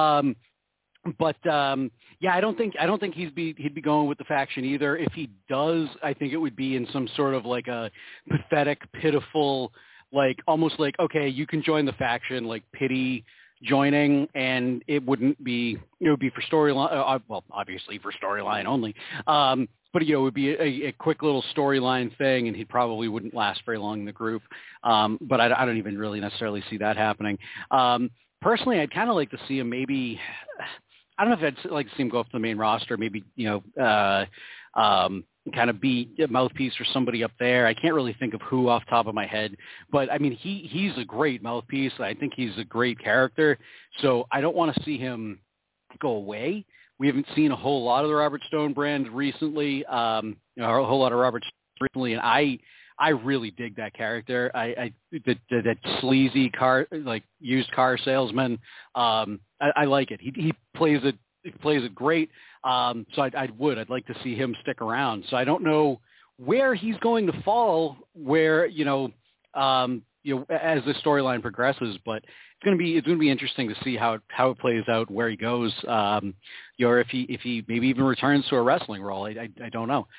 Yeah, I don't think he'd be going with the faction either. If he does, I think it would be in some sort of like a pathetic, pitiful, like almost like, okay, you can join the faction, like pity joining, and it would be for storyline. Well, obviously for storyline only. But it would be a quick little storyline thing, and he probably wouldn't last very long in the group. But I don't even really necessarily see that happening. Personally, I'd kind of like to see him maybe. I don't know if I'd like to see him go up to the main roster, maybe, kind of be a mouthpiece for somebody up there. I can't really think of who off the top of my head, but I mean, he's a great mouthpiece. I think he's a great character. So I don't want to see him go away. We haven't seen a whole lot of the Robert Stone brand recently, a whole lot of Robert Stone recently. And I really dig that character. That sleazy used car salesman. I like it. He plays it great. So I'd like to see him stick around. So I don't know where he's going to fall, where, as the storyline progresses, but it's going to be interesting to see how it plays out, where he goes, or if he maybe even returns to a wrestling role. I don't know.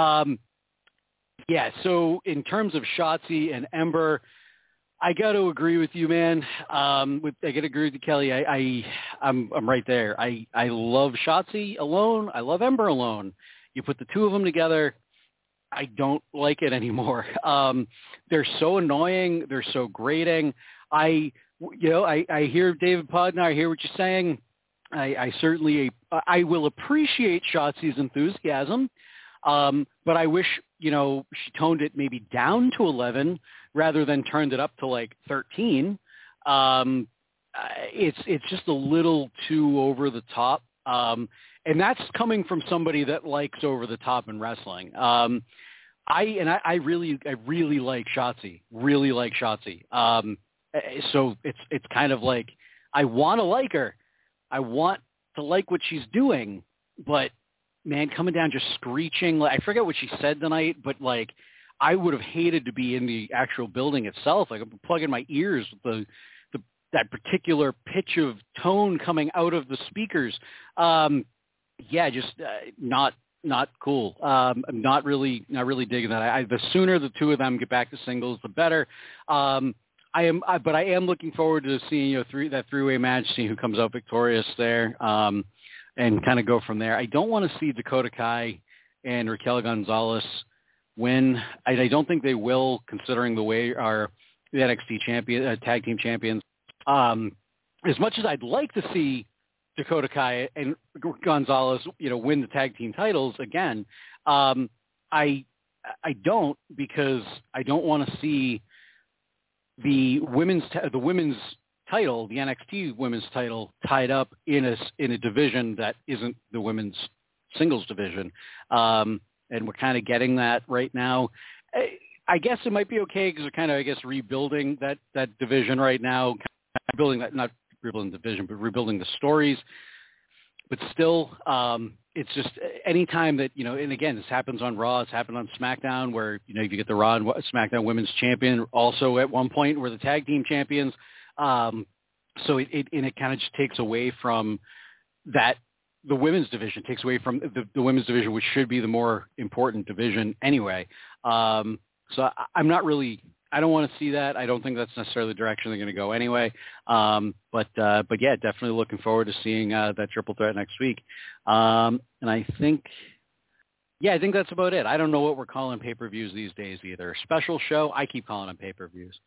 Yeah, so in terms of Shotzi and Ember, I got to agree with you, man. I got to agree with you, Kelly. I'm right there. I love Shotzi alone. I love Ember alone. You put the two of them together, I don't like it anymore. They're so annoying. They're so grating. I hear David Podnar. I hear what you're saying. I certainly will appreciate Shotzi's enthusiasm. But I wish, she toned it maybe down to 11 rather than turned it up to like 13. it's just a little too over the top. And that's coming from somebody that likes over the top in wrestling. I really like Shotzi. Really like Shotzi. So it's kind of like I want to like her. I want to like what she's doing, but man, coming down just screeching. Like, I forget what she said tonight, but like I would have hated to be in the actual building itself. Like I'm plugging my ears with that particular pitch of tone coming out of the speakers. Just not cool. I'm not really digging that. The sooner the two of them get back to singles, the better. But I am looking forward to seeing that three-way match, seeing who comes out victorious there, and kind of go from there. I don't want to see Dakota Kai and Raquel Gonzalez win. I don't think they will, considering the way the NXT tag team champions. As much as I'd like to see Dakota Kai and Gonzalez, win the tag team titles again, I don't, because I don't want to see the women's title, the NXT women's title, tied up in a division that isn't the women's singles division, and we're kind of getting that right now. I guess it might be okay because we're kind of, rebuilding that division right now, not rebuilding the division, but rebuilding the stories. But still, it's just any time that, and again, this happens on Raw, it's happened on SmackDown, where, you get the Raw and SmackDown Women's Champion also at one point were the tag team champions. So it kind of just takes away from that, the women's division takes away from the women's division, which should be the more important division anyway. So I'm not really, I don't want to see that. I don't think that's necessarily the direction they're going to go anyway. But yeah, definitely looking forward to seeing that triple threat next week. And I think that's about it. I don't know what we're calling pay-per-views these days either. Special show, I keep calling them pay-per-views.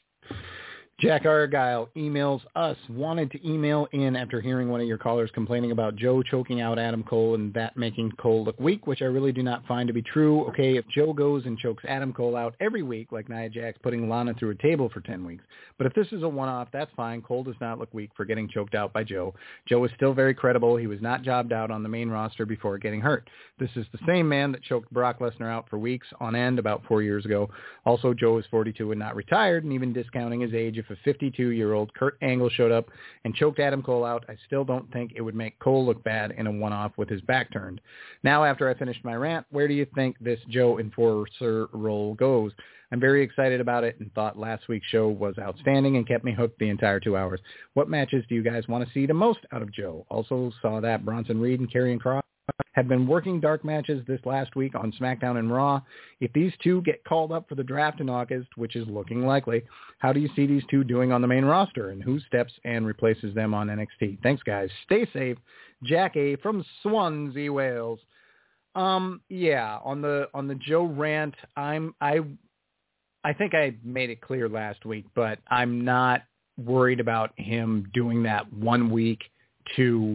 Jack Argyle emails us, wanted to email in after hearing one of your callers complaining about Joe choking out Adam Cole and that making Cole look weak, which I really do not find to be true. Okay, if Joe goes and chokes Adam Cole out every week, like Nia Jax putting Lana through a table for 10 weeks, but if this is a one-off, that's fine. Cole does not look weak for getting choked out by Joe. Joe is still very credible. He was not jobbed out on the main roster before getting hurt. This is the same man that choked Brock Lesnar out for weeks on end about 4 years ago. Also, Joe is 42 and not retired, and even discounting his age, if a 52-year-old Kurt Angle showed up and choked Adam Cole out, I still don't think it would make Cole look bad in a one-off with his back turned. Now, after I finished my rant, where do you think this Joe Enforcer role goes? I'm very excited about it and thought last week's show was outstanding and kept me hooked the entire 2 hours. What matches do you guys want to see the most out of Joe? Also saw that Bronson Reed and Karrion Kross have been working dark matches this last week on SmackDown and Raw. If these two get called up for the draft in August, which is looking likely, how do you see these two doing on the main roster, and who steps and replaces them on NXT? Thanks, guys. Stay safe. Jack A. from Swansea, Wales. Yeah, on the Joe rant, I think I made it clear last week, but I'm not worried about him doing that 1 week to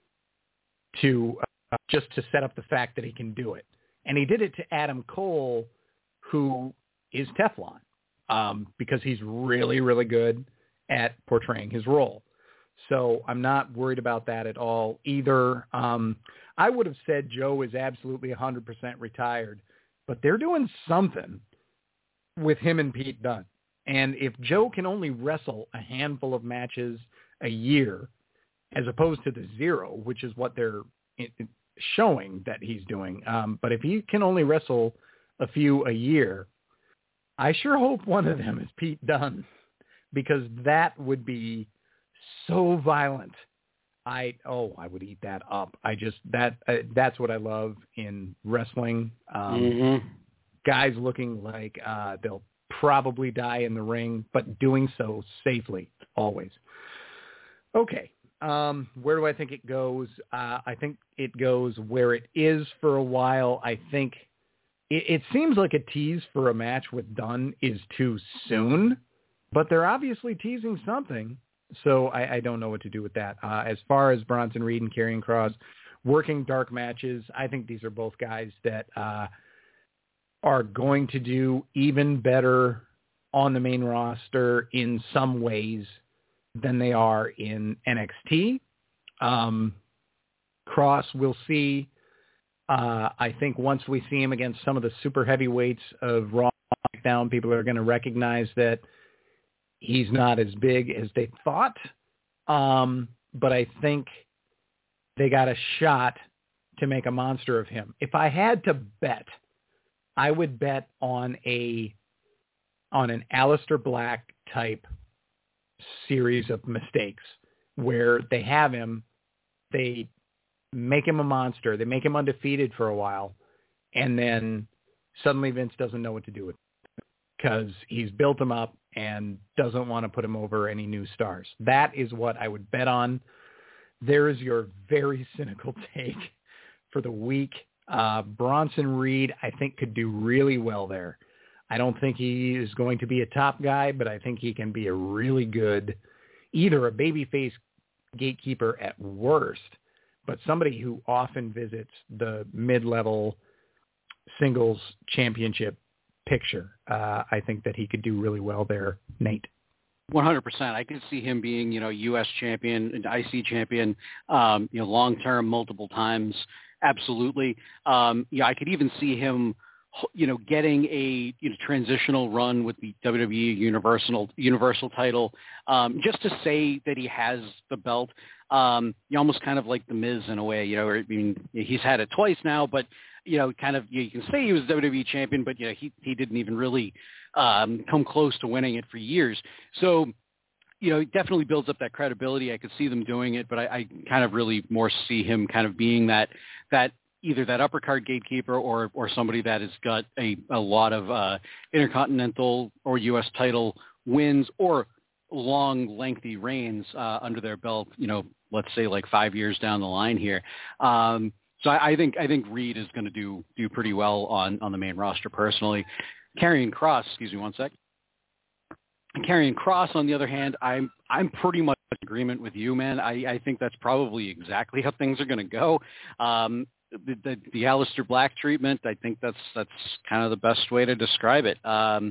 just to set up the fact that he can do it. And he did it to Adam Cole, who is Teflon, because he's really, really good at portraying his role. So I'm not worried about that at all either. I would have said Joe is absolutely 100% retired, but they're doing something with him and Pete Dunne. And if Joe can only wrestle a handful of matches a year, as opposed to the 0, which is what they're showing that he's doing. But if he can only wrestle a few a year, I sure hope one of them is Pete Dunne, because that would be so violent. I would eat that up. That's what I love in wrestling. Guys looking like they'll probably die in the ring, but doing so safely, always. Okay. Where do I think it goes? I think it goes where it is for a while. I think it seems like a tease for a match with Dunn is too soon, but they're obviously teasing something. So I don't know what to do with that. As far as Bronson Reed and Karrion Kross working dark matches, I think these are both guys that are going to do even better on the main roster in some ways than they are in NXT. Cross, we'll see. I think once we see him against some of the super heavyweights of Raw and SmackDown, people are going to recognize that he's not as big as they thought. But I think they got a shot to make a monster of him. If I had to bet, I would bet on an Aleister Black type series of mistakes where they have him, they make him a monster, they make him undefeated for a while, and then suddenly Vince doesn't know what to do with him because he's built him up and doesn't want to put him over any new stars. That is what I would bet on. There is your very cynical take for the week. Bronson Reed, I think, could do really well there. I don't think he is going to be a top guy, but I think he can be a really good, either a babyface gatekeeper at worst, but somebody who often visits the mid-level singles championship picture. I think that he could do really well there, Nate. 100%. I could see him being, U.S. champion, IC champion, long-term, multiple times. Absolutely. I could even see him, getting a transitional run with the WWE Universal title, just to say that he has the belt. Almost kind of like the Miz in a way, he's had it twice now, but you can say he was WWE champion, but he didn't even really come close to winning it for years. So, it definitely builds up that credibility. I could see them doing it, but I kind of really more see him kind of being that either that upper card gatekeeper or somebody that has got a lot of intercontinental or U.S. title wins or long, lengthy reigns under their belt, let's say like 5 years down the line here. So I think Reed is going to do pretty well on the main roster personally. Karrion Kross, excuse me one sec. Karrion Kross, on the other hand, I'm pretty much in agreement with you, man. I think that's probably exactly how things are going to go. The Aleister Black treatment, I think that's kind of the best way to describe it. Because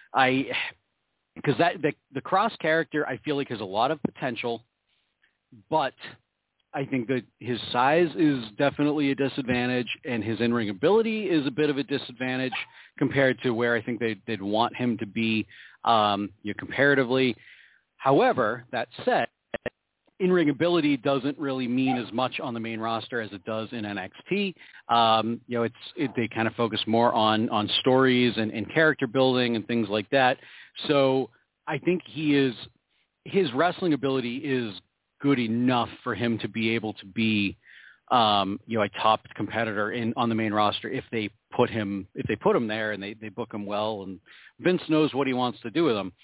the Kross character, I feel like has a lot of potential, but I think that his size is definitely a disadvantage, and his in-ring ability is a bit of a disadvantage compared to where I think they'd want him to be comparatively. However, that said, in-ring ability doesn't really mean as much on the main roster as it does in NXT. They kind of focus more on stories and character building and things like that. So I think his wrestling ability is good enough for him to be able to be a top competitor on the main roster if they put him there and they book him well, and Vince knows what he wants to do with him.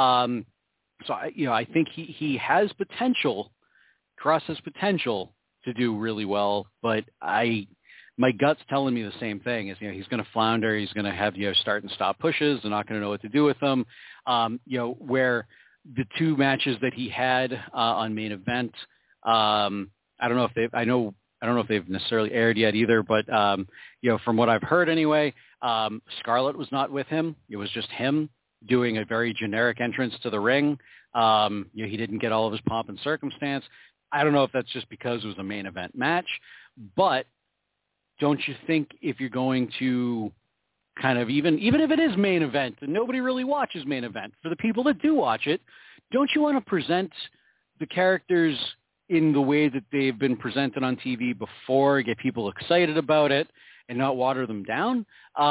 So I think he has potential. Kross has potential to do really well, but my gut's telling me the same thing. Is he's going to flounder. He's going to have start and stop pushes. They're not going to know what to do with him. Where the two matches that he had on main event, I don't know if they've necessarily aired yet either, but from what I've heard anyway, Scarlett was not with him. It was just him doing a very generic entrance to the ring. He didn't get all of his pomp and circumstance. I don't know if that's just because it was a main event match, but don't you think if you're going to kind of even if it is main event and nobody really watches main event, for the people that do watch it, don't you want to present the characters in the way that they've been presented on TV before, get people excited about it and not water them down?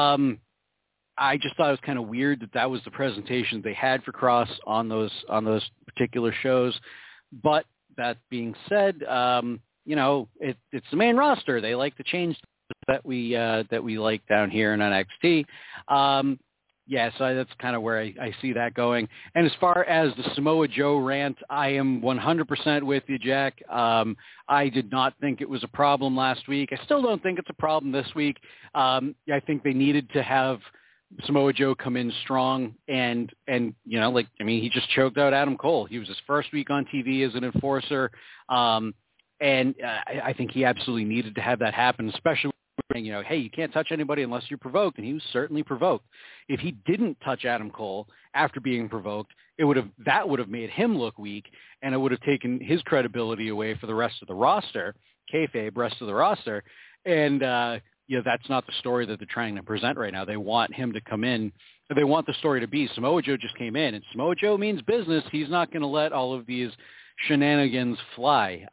I just thought it was kind of weird that was the presentation they had for Kross on those particular shows. But that being said, it's the main roster. They like to change that we like down here in NXT. So that's kind of where I see that going. And as far as the Samoa Joe rant, I am 100% with you, Jack. I did not think it was a problem last week. I still don't think it's a problem this week. I think they needed to have Samoa Joe come in strong and he just choked out Adam Cole. He was his first week on TV as an enforcer. And I think he absolutely needed to have that happen, especially saying, hey, you can't touch anybody unless you're provoked, and he was certainly provoked. If he didn't touch Adam Cole after being provoked, that would have made him look weak, and it would have taken his credibility away for the rest of the roster, kayfabe, rest of the roster, and that's not the story that they're trying to present right now. They want him to come in. They want the story to be Samoa Joe just came in, and Samoa Joe means business. He's not going to let all of these shenanigans fly.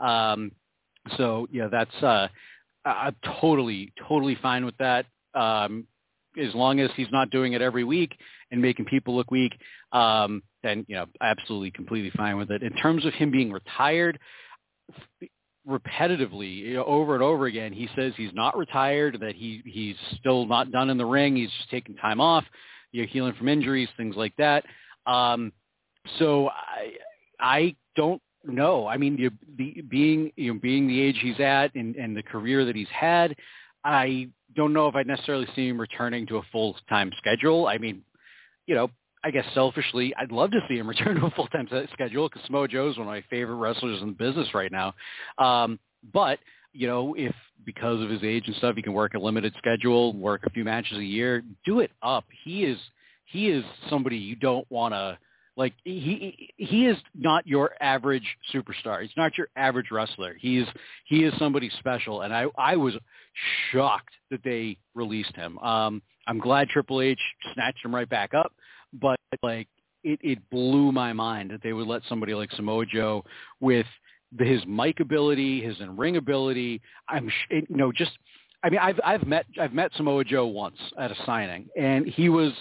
That's I'm totally fine with that. As long as he's not doing it every week and making people look weak, then absolutely completely fine with it. In terms of him being retired, repetitively, over and over again, he says he's not retired, that he's still not done in the ring. He's just taking time off, healing from injuries, things like that. So I don't know. I mean, being the age he's at and the career that he's had, I don't know if I'd necessarily see him returning to a full-time schedule. I mean, I guess selfishly, I'd love to see him return to a full-time schedule because Samoa Joe is one of my favorite wrestlers in the business right now. But, if because of his age and stuff, he can work a limited schedule, work a few matches a year, do it up. He is somebody you don't want to, he is not your average superstar. He's not your average wrestler. He is somebody special, and I was shocked that they released him. I'm glad Triple H snatched him right back up, but it blew my mind that they would let somebody like Samoa Joe with his mic ability, his in-ring ability. I've met Samoa Joe once at a signing, and he was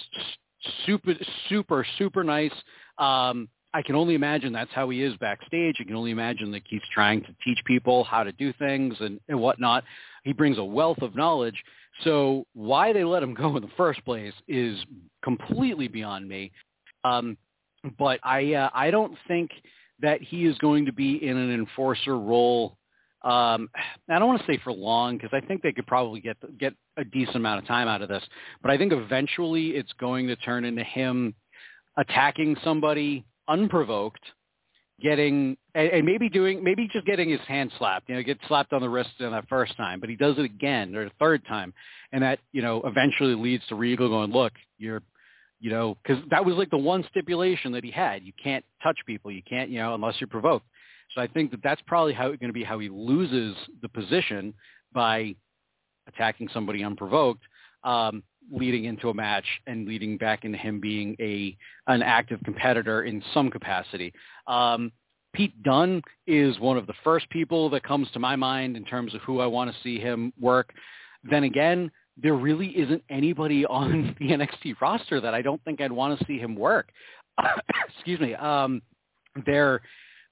super nice. I can only imagine that's how he is backstage. I can only imagine that he's trying to teach people how to do things and whatnot. He brings a wealth of knowledge. So why they let him go in the first place is completely beyond me. But I don't think that he is going to be in an enforcer role. I don't want to say for long, because I think they could probably get a decent amount of time out of this. But I think eventually it's going to turn into him attacking somebody unprovoked, maybe just getting his hand slapped, get slapped on the wrist on that first time, but he does it again or the third time. And that, eventually leads to Regal going, look, because that was the one stipulation that he had. You can't touch people. You can't, unless you're provoked. So I think that's probably going to be how he loses the position, by attacking somebody unprovoked, leading into a match and leading back into him being an active competitor in some capacity. Pete Dunne is one of the first people that comes to my mind in terms of who I want to see him work. Then again, there really isn't anybody on the NXT roster that I don't think I'd want to see him work. Excuse me. Kushida,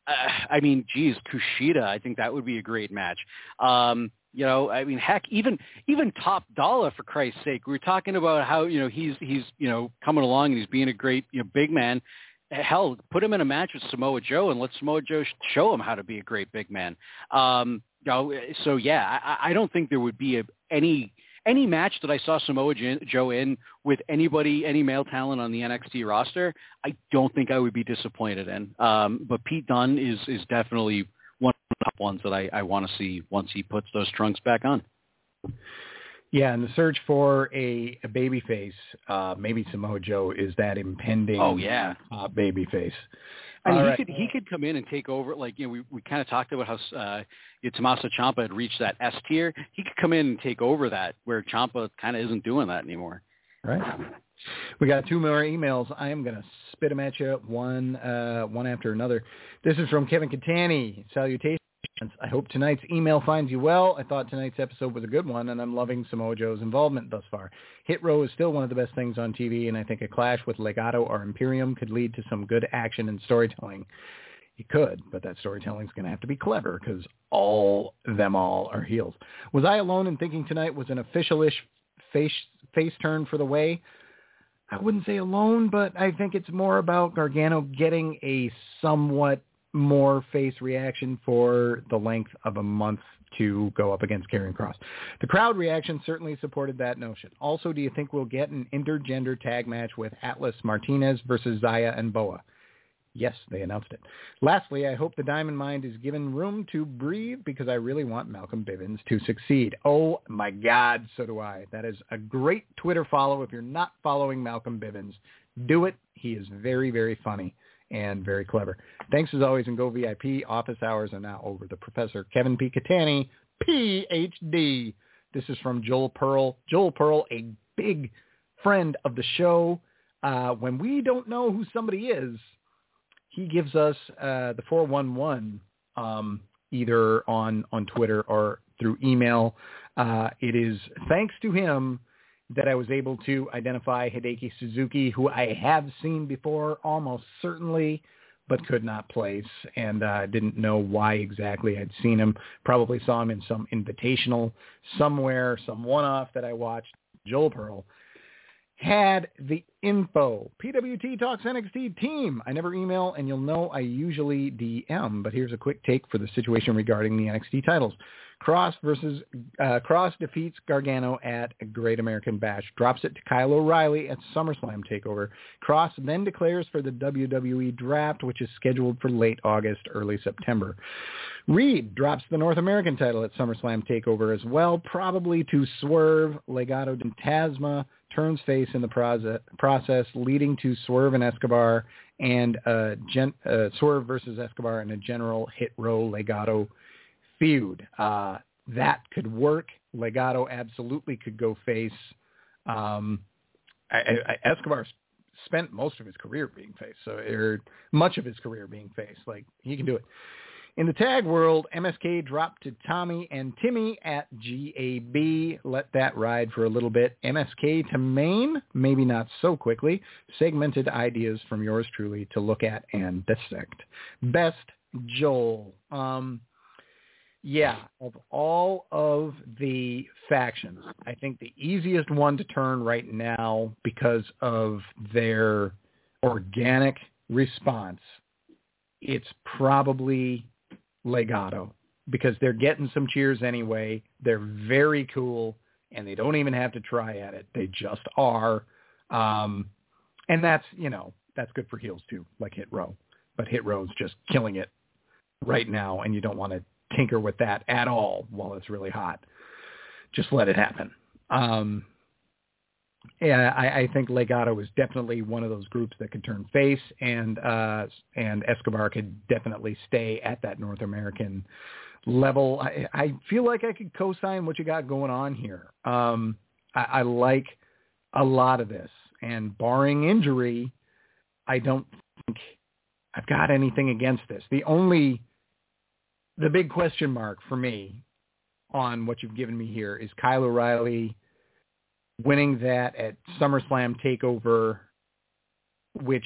I think that would be a great match. Heck, even Top Dollar, for Christ's sake. We were talking about how, he's coming along and he's being a great, big man. Hell, put him in a match with Samoa Joe and let Samoa Joe show him how to be a great big man. I don't think there would be any match that I saw Samoa Joe in with anybody, any male talent on the NXT roster, I don't think I would be disappointed in. But Pete Dunne is definitely one of the top ones that I want to see once he puts those trunks back on. Yeah, and the search for a babyface, maybe Samoa Joe is that impending babyface. And he could come in and take over. We kind of talked about how Tommaso Ciampa had reached that S tier. He could come in and take over that, where Ciampa kind of isn't doing that anymore. Right. We got 2 more emails. I am going to spit them at you one after another. This is from Kevin Catani. Salutations. I hope tonight's email finds you well. I thought tonight's episode was a good one, and I'm loving Samoa Joe's involvement thus far. Hit Row is still one of the best things on TV, and I think a clash with Legado or Imperium could lead to some good action and storytelling. It could, but that storytelling is going to have to be clever, because all are heels. Was I alone in thinking tonight was an official-ish face turn for the Way? I wouldn't say alone, but I think it's more about Gargano getting a somewhat more face reaction for the length of a month to go up against Karrion Kross. The crowd reaction certainly supported that notion. Also, do you think we'll get an intergender tag match with Atlas Martinez versus Zaya and Boa? Yes, they announced it. Lastly, I hope the Diamond Mind is given room to breathe because I really want Malcolm Bivens to succeed. Oh, my God, so do I. That is a great Twitter follow. If you're not following Malcolm Bivens, do it. He is very, very funny and very clever. Thanks as always, and go VIP. Office hours are now over. The Professor Kevin P. Catani, Ph.D. This is from Joel Pearl. Joel Pearl, a big friend of the show. When we don't know who somebody is, he gives us the 411 either on Twitter or through email. It is thanks to him that I was able to identify Hideki Suzuki, who I have seen before almost certainly, but could not place, and didn't know why exactly I'd seen him. Probably saw him in some invitational somewhere, some one-off that I watched. Joel Pearl had the info. PWT Talks NXT team. I never email, and you'll know I usually DM, but here's a quick take for the situation regarding the NXT titles. Cross defeats Gargano at Great American Bash, drops it to Kyle O'Reilly at SummerSlam TakeOver. Cross then declares for the WWE Draft, which is scheduled for late August, early September. Reed drops the North American title at SummerSlam TakeOver as well, probably to Swerve. Legado del Fantasma turns face in the process, leading to Swerve and Escobar and Swerve versus Escobar in a general Hit Row Legado feud. That could work. Legado absolutely could go face. Escobar spent most of his career being face, or much of his career being face. Like, he can do it. In the tag world, MSK dropped to Tommy and Timmy at GAB. Let that ride for a little bit. MSK to Maine, maybe not so quickly. Segmented ideas from yours truly to look at and dissect. Best Joel. Yeah, of all of the factions, I think the easiest one to turn right now because of their organic response, it's probably Legado, because they're getting some cheers anyway. They're very cool, and they don't even have to try at it. They just are. And that's, that's good for heels too, like Hit Row. But Hit Row's just killing it right now, and you don't want to tinker with that at all while it's really hot. Just let it happen. Yeah, I think Legado is definitely one of those groups that could turn face, and Escobar could definitely stay at that North American level. I feel like I could co-sign what you got going on here. I like a lot of this, and barring injury, I don't think I've got anything against this. The big question mark for me on what you've given me here is Kyle O'Reilly winning that at SummerSlam TakeOver, which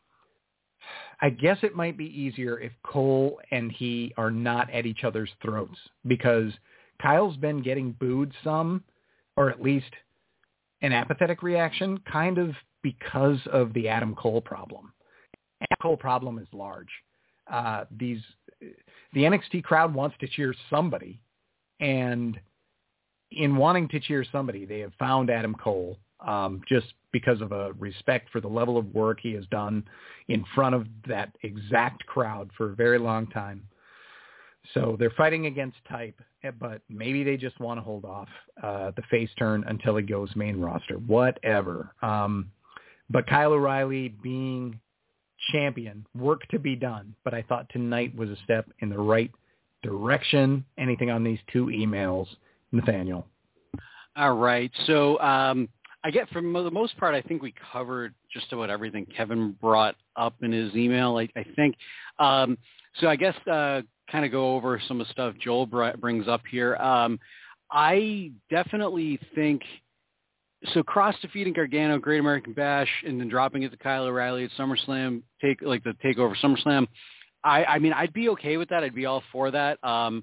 I guess it might be easier if Cole and he are not at each other's throats, because Kyle's been getting booed some, or at least an apathetic reaction, kind of because of the Adam Cole problem. Adam Cole problem is large. The NXT crowd wants to cheer somebody, and in wanting to cheer somebody, they have found Adam Cole, just because of a respect for the level of work he has done in front of that exact crowd for a very long time. So they're fighting against type, but maybe they just want to hold off the face turn until he goes main roster, whatever. But Kyle O'Reilly being champion, work to be done. But I thought tonight was a step in the right direction. Anything on these two emails, Nathaniel? All right. So I get, for the most part, I think we covered just about everything Kevin brought up in his email. I think. So I guess kind of go over some of the stuff Joel brings up here. I definitely think, so Cross defeating Gargano, Great American Bash, and then dropping it to Kyle O'Reilly at SummerSlam, the TakeOver SummerSlam. I mean, I'd be okay with that. I'd be all for that.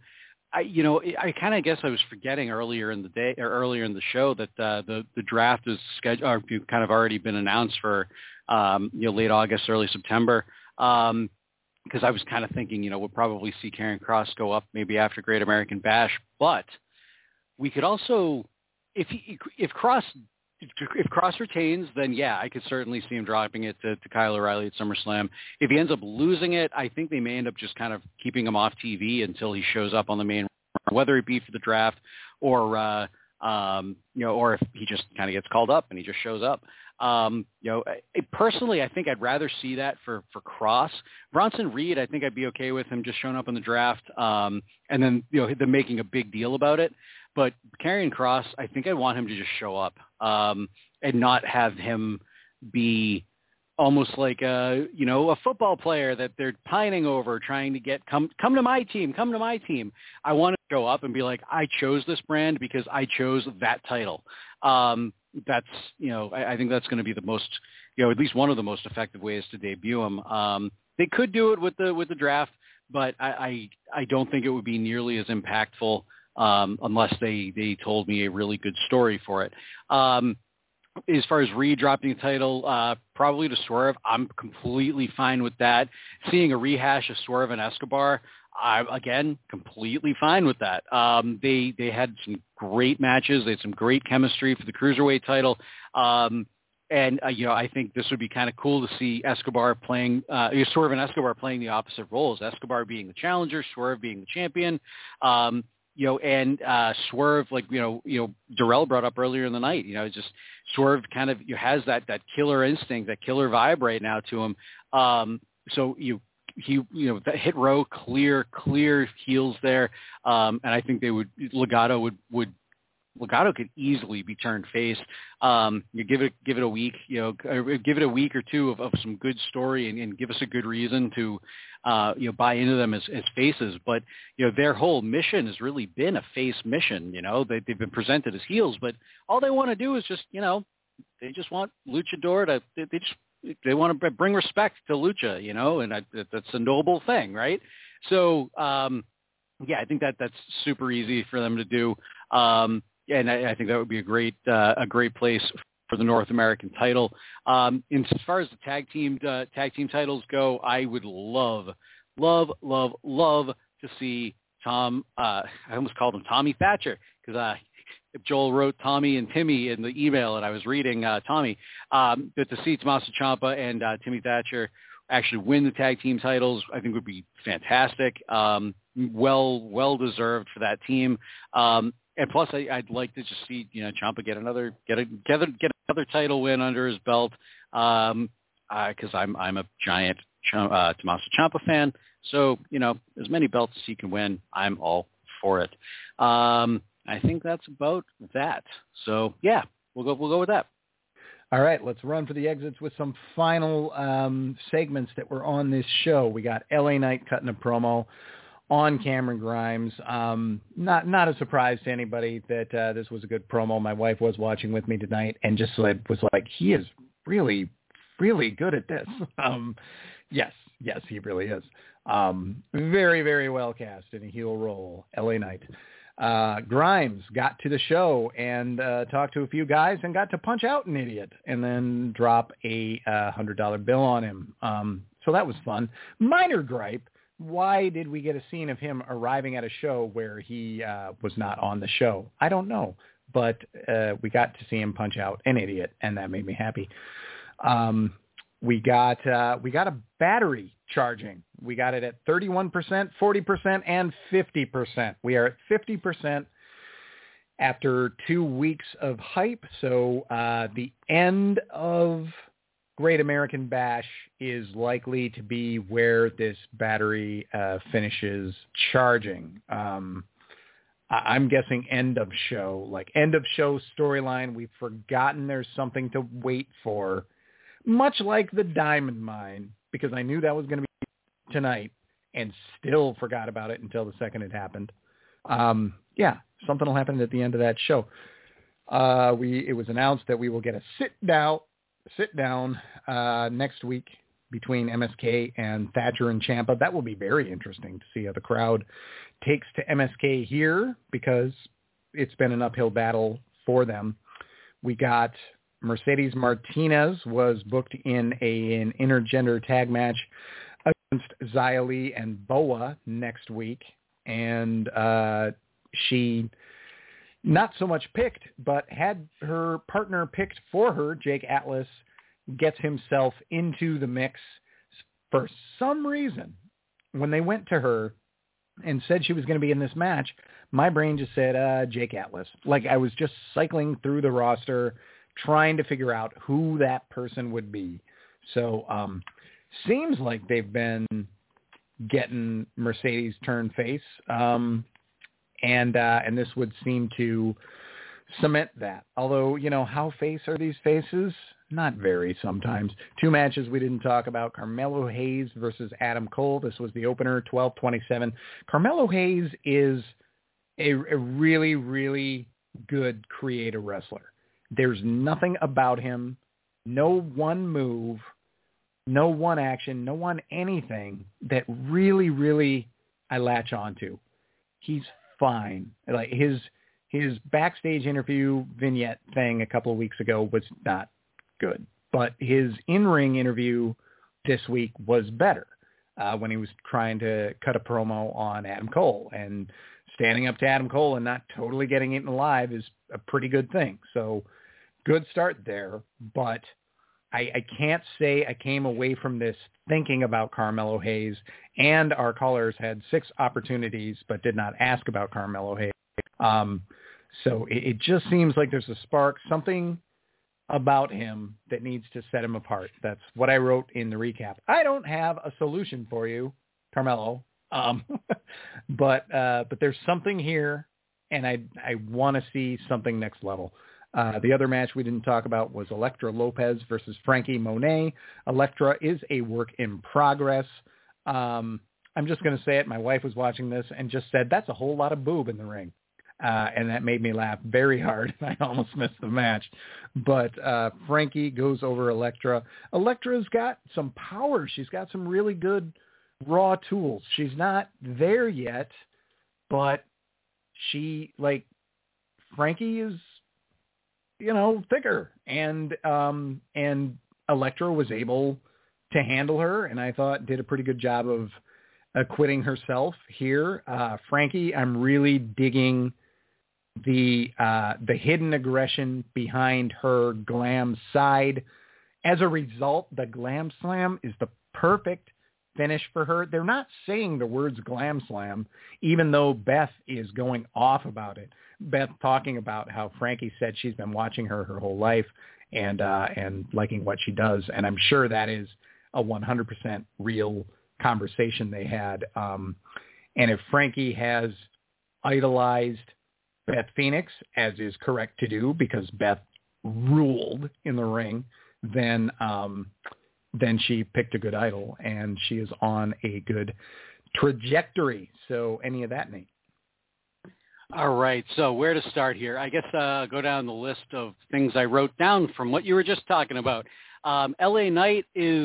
I kind of guess I was forgetting earlier in the day or earlier in the show that the draft is scheduled, or kind of already been announced for late August, early September. Because I was kind of thinking, we'll probably see Karrion Kross go up maybe after Great American Bash, but we could also, if Kross if Cross retains, then yeah, I could certainly see him dropping it to Kyle O'Reilly at SummerSlam. If he ends up losing it, I think they may end up just kind of keeping him off TV until he shows up on the main, whether it be for the draft or or if he just kind of gets called up and he just shows up. Personally, I think I'd rather see that for Cross. Bronson Reed, I think I'd be okay with him just showing up in the draft, and then them making a big deal about it. But Karrion Kross, I think I want him to just show up and not have him be almost like a football player that they're pining over, trying to get come to my team. I want to show up and be like, I chose this brand because I chose that title. That's I think that's going to be the most at least one of the most effective ways to debut him. They could do it with the draft, but I don't think it would be nearly as impactful unless they told me a really good story for it. As far as Reed dropping the title, probably to Swerve, I'm completely fine with that. Seeing a rehash of Swerve and Escobar, I'm, again, completely fine with that. They had some great matches. They had some great chemistry for the Cruiserweight title. I think this would be kind of cool to see Escobar playing, Swerve and Escobar playing the opposite roles. Escobar being the challenger, Swerve being the champion. Swerve, Darrell brought up earlier in the night, just Swerve kind of has that killer instinct, that killer vibe right now to him. That Hit Row, clear heels there. And I think Legado could easily be turned face. You give it a week, give it a week or two of some good story and give us a good reason to, buy into them as faces. But, their whole mission has really been a face mission. They've been presented as heels, but all they want to do is just, they just want Luchador they want to bring respect to Lucha, and that's a noble thing, right? So, I think that's super easy for them to do. And I think that would be a great place for the North American title. And as far as the tag team titles go, I would love to see Tom. I almost called him Tommy Thatcher because Joel wrote Tommy and Timmy in the email, and I was reading Tommy. But to see Tommaso Ciampa and Timmy Thatcher actually win the tag team titles, I think would be fantastic. Well deserved for that team. And plus, I'd like to just see Ciampa get another title win under his belt because I'm a giant Tommaso Ciampa fan. So as many belts as he can win, I'm all for it. I think that's about that. So yeah, we'll go with that. All right, let's run for the exits with some final segments that were on this show. We got LA Knight cutting a promo on Cameron Grimes. Not a surprise to anybody that this was a good promo. My wife was watching with me tonight and just was like, he is really, really good at this. Yes, he really is. Very, very well cast in a heel role, LA Knight. Grimes got to the show and talked to a few guys and got to punch out an idiot and then drop a $100 bill on him. So that was fun. Minor gripe. Why did we get a scene of him arriving at a show where he was not on the show? I don't know, but we got to see him punch out an idiot, and that made me happy. We got a battery charging. We got it at 31%, 40%, and 50%. We are at 50% after 2 weeks of hype. So the end of Great American Bash is likely to be where this battery finishes charging. I'm guessing end of show storyline. We've forgotten there's something to wait for, much like the Diamond Mine, because I knew that was going to be tonight and still forgot about it until the second it happened. Something will happen at the end of that show. It was announced that we will get a sit down next week between MSK and Thatcher and Ciampa. That will be very interesting to see how the crowd takes to MSK here, because it's been an uphill battle for them. We got Mercedes Martinez was booked in an intergender tag match against Xia Li and Boa next week, and she not so much picked, but had her partner picked for her, Jake Atlas, gets himself into the mix. For some reason, when they went to her and said she was going to be in this match, my brain just said, Jake Atlas. Like I was just cycling through the roster, trying to figure out who that person would be. So seems like they've been getting Mercedes turn face. And this would seem to cement that. Although, how face are these faces? Not very sometimes. 2 matches we didn't talk about. Carmelo Hayes versus Adam Cole. This was the opener, 12/27. Carmelo Hayes is a really, really good creative wrestler. There's nothing about him, no one move, no one action, no one anything that really, really I latch onto. He's fine. Like his backstage interview vignette thing a couple of weeks ago was not good, but his in-ring interview this week was better when he was trying to cut a promo on Adam Cole, and standing up to Adam Cole and not totally getting eaten alive is a pretty good thing. So good start there, but I can't say I came away from this thinking about Carmelo Hayes, and our callers had 6 opportunities but did not ask about Carmelo Hayes. So it just seems like there's a spark, something about him that needs to set him apart. That's what I wrote in the recap. I don't have a solution for you, Carmelo, but there's something here, and I want to see something next level. The other match we didn't talk about was Elektra Lopez versus Frankie Monet. Elektra is a work in progress. I'm just going to say it. My wife was watching this and just said, that's a whole lot of boob in the ring. And that made me laugh very hard. I almost missed the match. But Frankie goes over Elektra. Elektra's got some power. She's got some really good raw tools. She's not there yet, but Frankie is, thicker. And Elektra was able to handle her, and I thought did a pretty good job of acquitting herself here. Frankie, I'm really digging the hidden aggression behind her glam side. As a result, the glam slam is the perfect finish for her. They're not saying the words glam slam, even though Beth is going off about it. Beth talking about how Frankie said she's been watching her whole life and liking what she does. And I'm sure that is a 100% real conversation they had. And if Frankie has idolized Beth Phoenix, as is correct to do because Beth ruled in the ring, then she picked a good idol, and she is on a good trajectory. So any of that, Nate? All right. So where to start here? I guess go down the list of things I wrote down from what you were just talking about. LA Knight is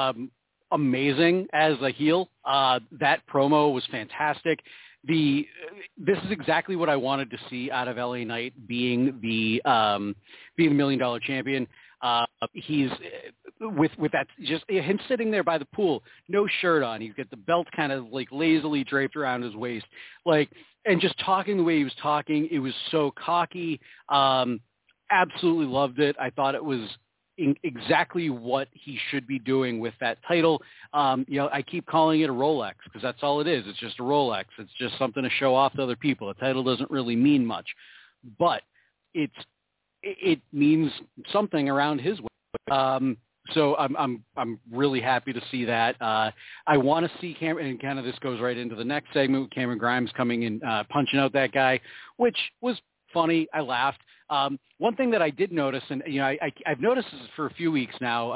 amazing as a heel. That promo was fantastic. This is exactly what I wanted to see out of LA Knight being the $1 million champion. He's with that, just him sitting there by the pool, no shirt on. He's got the belt kind of like lazily draped around his waist, and just talking the way he was talking. It was so cocky. Absolutely loved it. I thought it was exactly what he should be doing with that title. I keep calling it a Rolex because that's all it is. It's just a Rolex. It's just something to show off to other people. The title doesn't really mean much, but it means something around his way. So I'm really happy to see that. I want to see Cameron, and kind of this goes right into the next segment with Cameron Grimes coming in, punching out that guy, which was funny. I laughed. One thing that I did notice, and I've noticed this for a few weeks now.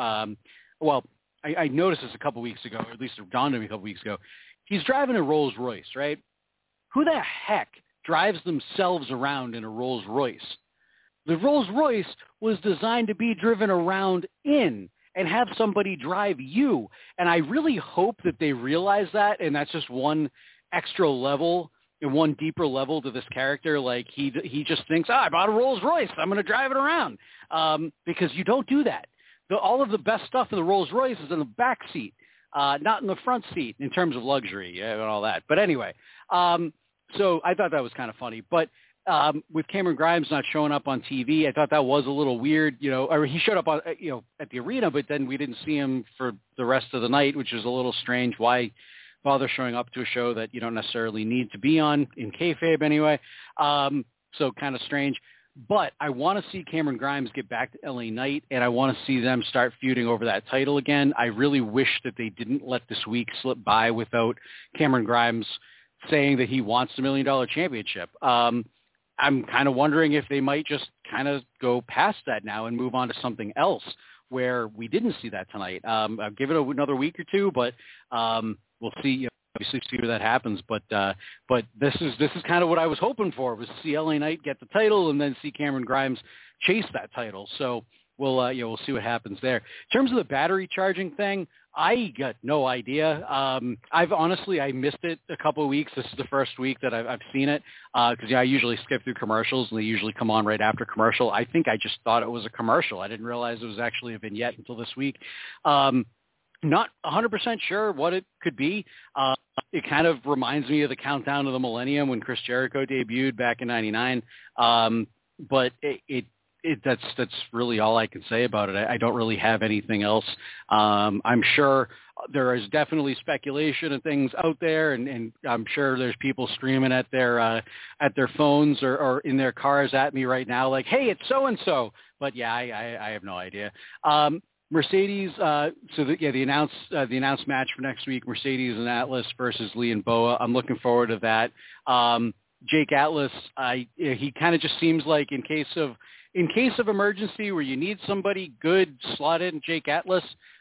I noticed this a couple weeks ago, or at least it dawned on me a couple weeks ago. He's driving a Rolls Royce, right? Who the heck drives themselves around in a Rolls Royce? The Rolls Royce was designed to be driven around in and have somebody drive you. And I really hope that they realize that, and that's just one extra level and one deeper level to this character. Like he just thinks, I bought a Rolls Royce, I'm going to drive it around. Because you don't do that. All of the best stuff in the Rolls Royce is in the back seat, not in the front seat in terms of luxury and all that. But anyway, So I thought that was kind of funny. But with Cameron Grimes not showing up on TV, I thought that was a little weird, or he showed up on, at the arena, but then we didn't see him for the rest of the night, which is a little strange. Why bother showing up to a show that you don't necessarily need to be on, in kayfabe anyway? So kind of strange. But I want to see Cameron Grimes get back to LA Knight, and I want to see them start feuding over that title again. I really wish that they didn't let this week slip by without Cameron Grimes saying that he wants the $1 Million Championship. I'm kind of wondering if they might just kind of go past that now and move on to something else where we didn't see that tonight. I'll give it another week or two, but we'll see. Obviously, see where that happens. But this is kind of what I was hoping for, was to see LA Knight get the title and then see Cameron Grimes chase that title. So we'll see what happens there. In terms of the battery charging thing, I got no idea. I missed it a couple of weeks. This is the first week that I've seen it because I usually skip through commercials and they usually come on right after commercial. I think I just thought it was a commercial. I didn't realize it was actually a vignette until this week. Not 100% sure what it could be. It kind of reminds me of the Countdown to the Millennium when Chris Jericho debuted back in '99. But that's really all I can say about it. I don't really have anything else. I'm sure there is definitely speculation and things out there, and I'm sure there's people screaming at their phones or in their cars at me right now, like, "Hey, it's so and so." But yeah, I have no idea. Mercedes. The announced match for next week: Mercedes and Atlas versus Lee and Boa. I'm looking forward to that. Jake Atlas. He kind of just seems like in case of emergency where you need somebody good, slot in Jake Atlas,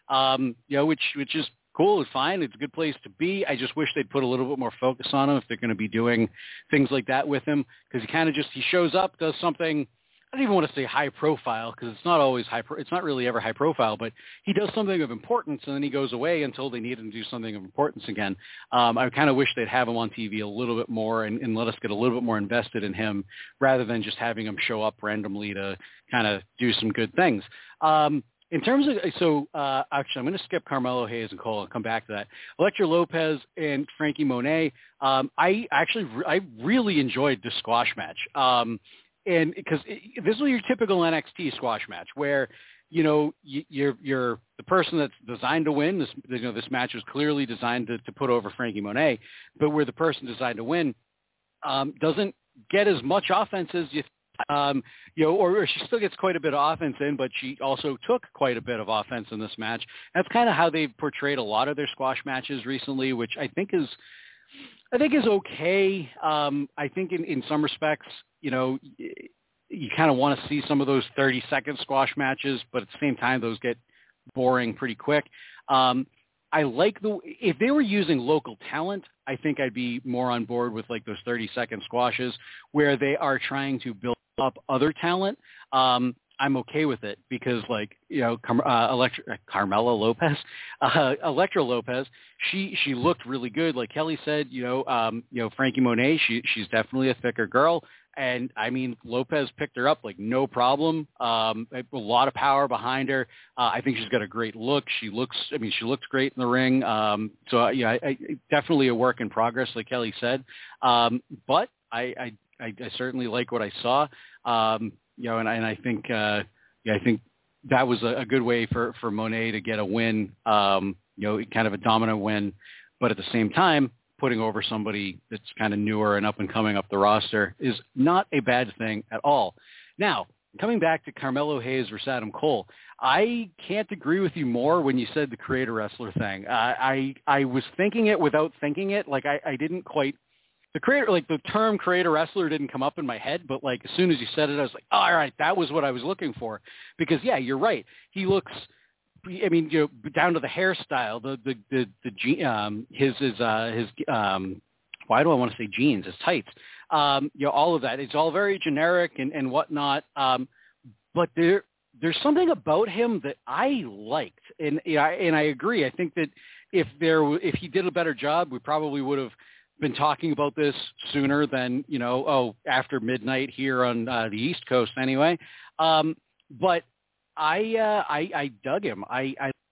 which is cool. It's fine. It's a good place to be. I just wish they'd put a little bit more focus on him if they're going to be doing things like that with him, because he shows up, does something. I don't even want to say high profile because it's not always it's not really ever high profile, but he does something of importance and then he goes away until they need him to do something of importance again. I kind of wish they'd have him on TV a little bit more and let us get a little bit more invested in him rather than just having him show up randomly to kind of do some good things. In terms of, actually, I'm going to skip Carmelo Hayes and Cole and come back to that. Elektra Lopez and Frankie Monet. I really enjoyed the squash match. And because this was your typical NXT squash match where, you're the person that's designed to win. This match was clearly designed to put over Frankie Monet, but where the person designed to win doesn't get as much offense as or she still gets quite a bit of offense in, but she also took quite a bit of offense in this match. That's kind of how they've portrayed a lot of their squash matches recently, which I think is okay. I think in some respects, you kind of want to see some of those 30-second squash matches, but at the same time, those get boring pretty quick. I like if they were using local talent, I think I'd be more on board with like those 30-second squashes where they are trying to build up other talent. I'm okay with it because Carmela Lopez, Elektra Lopez, she looked really good. Like Kelly said, Frankie Monet, she's definitely a thicker girl. And I mean, Lopez picked her up like no problem. A lot of power behind her. I think she's got a great look. She looked great in the ring. I definitely a work in progress, like Kelly said. But I certainly like what I saw. And I think that was a good way for Monet to get a win. Kind of a dominant win, but at the same time, putting over somebody that's kind of newer and up and coming up the roster is not a bad thing at all. Now, coming back to Carmelo Hayes versus Adam Cole, I can't agree with you more when you said the creator wrestler thing. I was thinking it without thinking it. Like I didn't quite. The term creator wrestler didn't come up in my head, but like as soon as you said it, I was like, oh, all right, that was what I was looking for. Because yeah, you're right. He looks, down to the hairstyle, why do I want to say jeans? His tights, all of that. It's all very generic and whatnot. But there's something about him that I liked, and I agree. I think that if he did a better job, we probably would have been talking about this sooner than, after midnight here on the East Coast anyway. But I dug him. I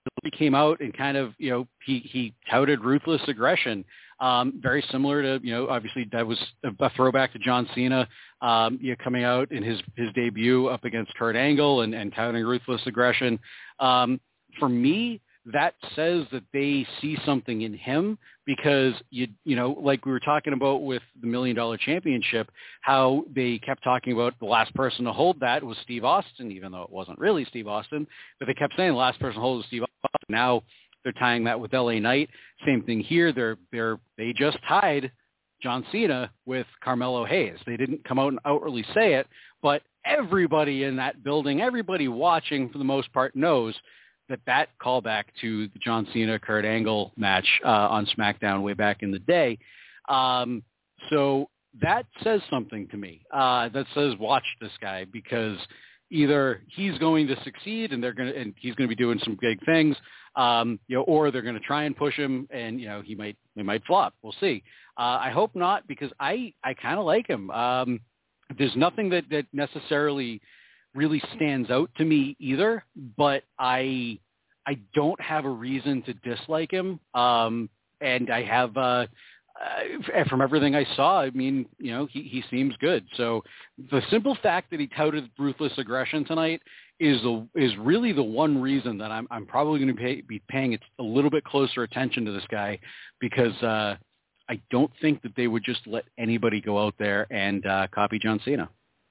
he came out and kind of, he touted ruthless aggression, very similar to, obviously that was a throwback to John Cena, coming out in his debut up against Kurt Angle and touting ruthless aggression. For me, that says that they see something in him because, like we were talking about with the $1 Million Championship, how they kept talking about the last person to hold that was Steve Austin, even though it wasn't really Steve Austin, but they kept saying the last person to hold was Steve Austin. Now they're tying that with LA Knight. Same thing here. They just tied John Cena with Carmelo Hayes. They didn't come out and outwardly say it, but everybody in that building, everybody watching for the most part knows that callback to the John Cena Kurt Angle match on SmackDown way back in the day. So that says something to me. That says watch this guy, because either he's going to succeed and he's going to be doing some big things, or they're going to try and push him and he might flop. We'll see. I hope not, because I kind of like him. There's nothing that necessarily really stands out to me either, but I don't have a reason to dislike him. And I have, from everything I saw, I mean, he seems good. So the simple fact that he touted ruthless aggression tonight is really the one reason that I'm probably going to be paying a little bit closer attention to this guy, because I don't think that they would just let anybody go out there and copy John Cena.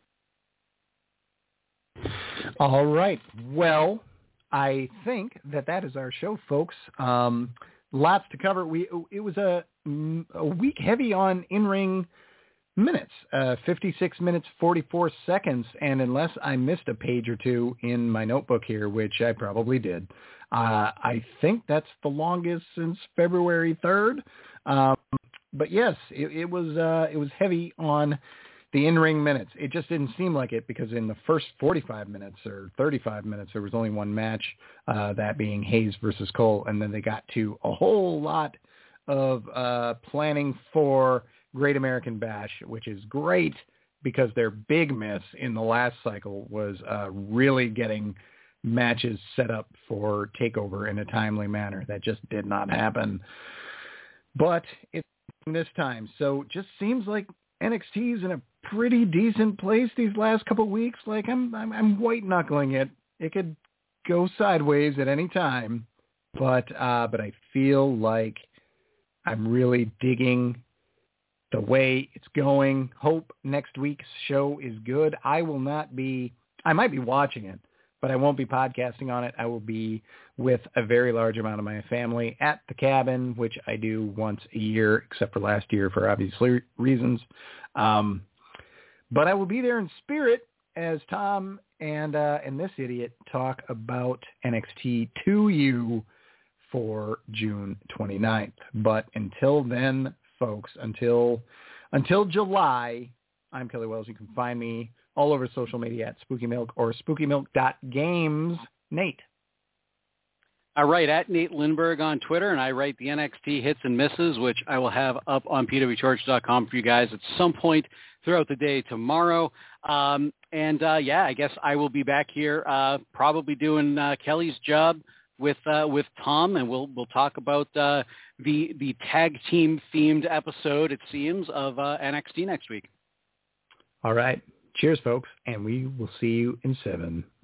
All right. Well, I think that is our show, folks. Lots to cover. It was a week heavy on in-ring minutes, 56 minutes, 44 seconds. And unless I missed a page or two in my notebook here, which I probably did, I think that's the longest since February 3rd. But yes, it was heavy on the in-ring minutes. It just didn't seem like it, because in the first 45 minutes or 35 minutes, there was only one match, that being Hayes versus Cole. And then they got to a whole lot of planning for Great American Bash, which is great, because their big miss in the last cycle was really getting matches set up for TakeOver in a timely manner. That just did not happen. But it's this time. So just seems like NXT's in a pretty decent place these last couple of weeks. Like I'm white knuckling it. It could go sideways at any time, but I feel like I'm really digging the way it's going. Hope next week's show is good. I might be watching it, but I won't be podcasting on it. I will be with a very large amount of my family at the cabin, which I do once a year, except for last year for obvious reasons. But I will be there in spirit as Tom and this idiot talk about NXT to you for June 29th. But until then, folks, until July, I'm Kelly Wells. You can find me all over social media at Spooky Milk or SpookyMilk.games. Nate. I write at Nate Lindberg on Twitter, and I write the NXT Hits and Misses, which I will have up on pwtorch.com for you guys at some point throughout the day tomorrow. I guess I will be back here probably doing Kelly's job with Tom, and we'll talk about the tag team themed episode, it seems, of NXT next week. All right. Cheers, folks, and we will see you in 7.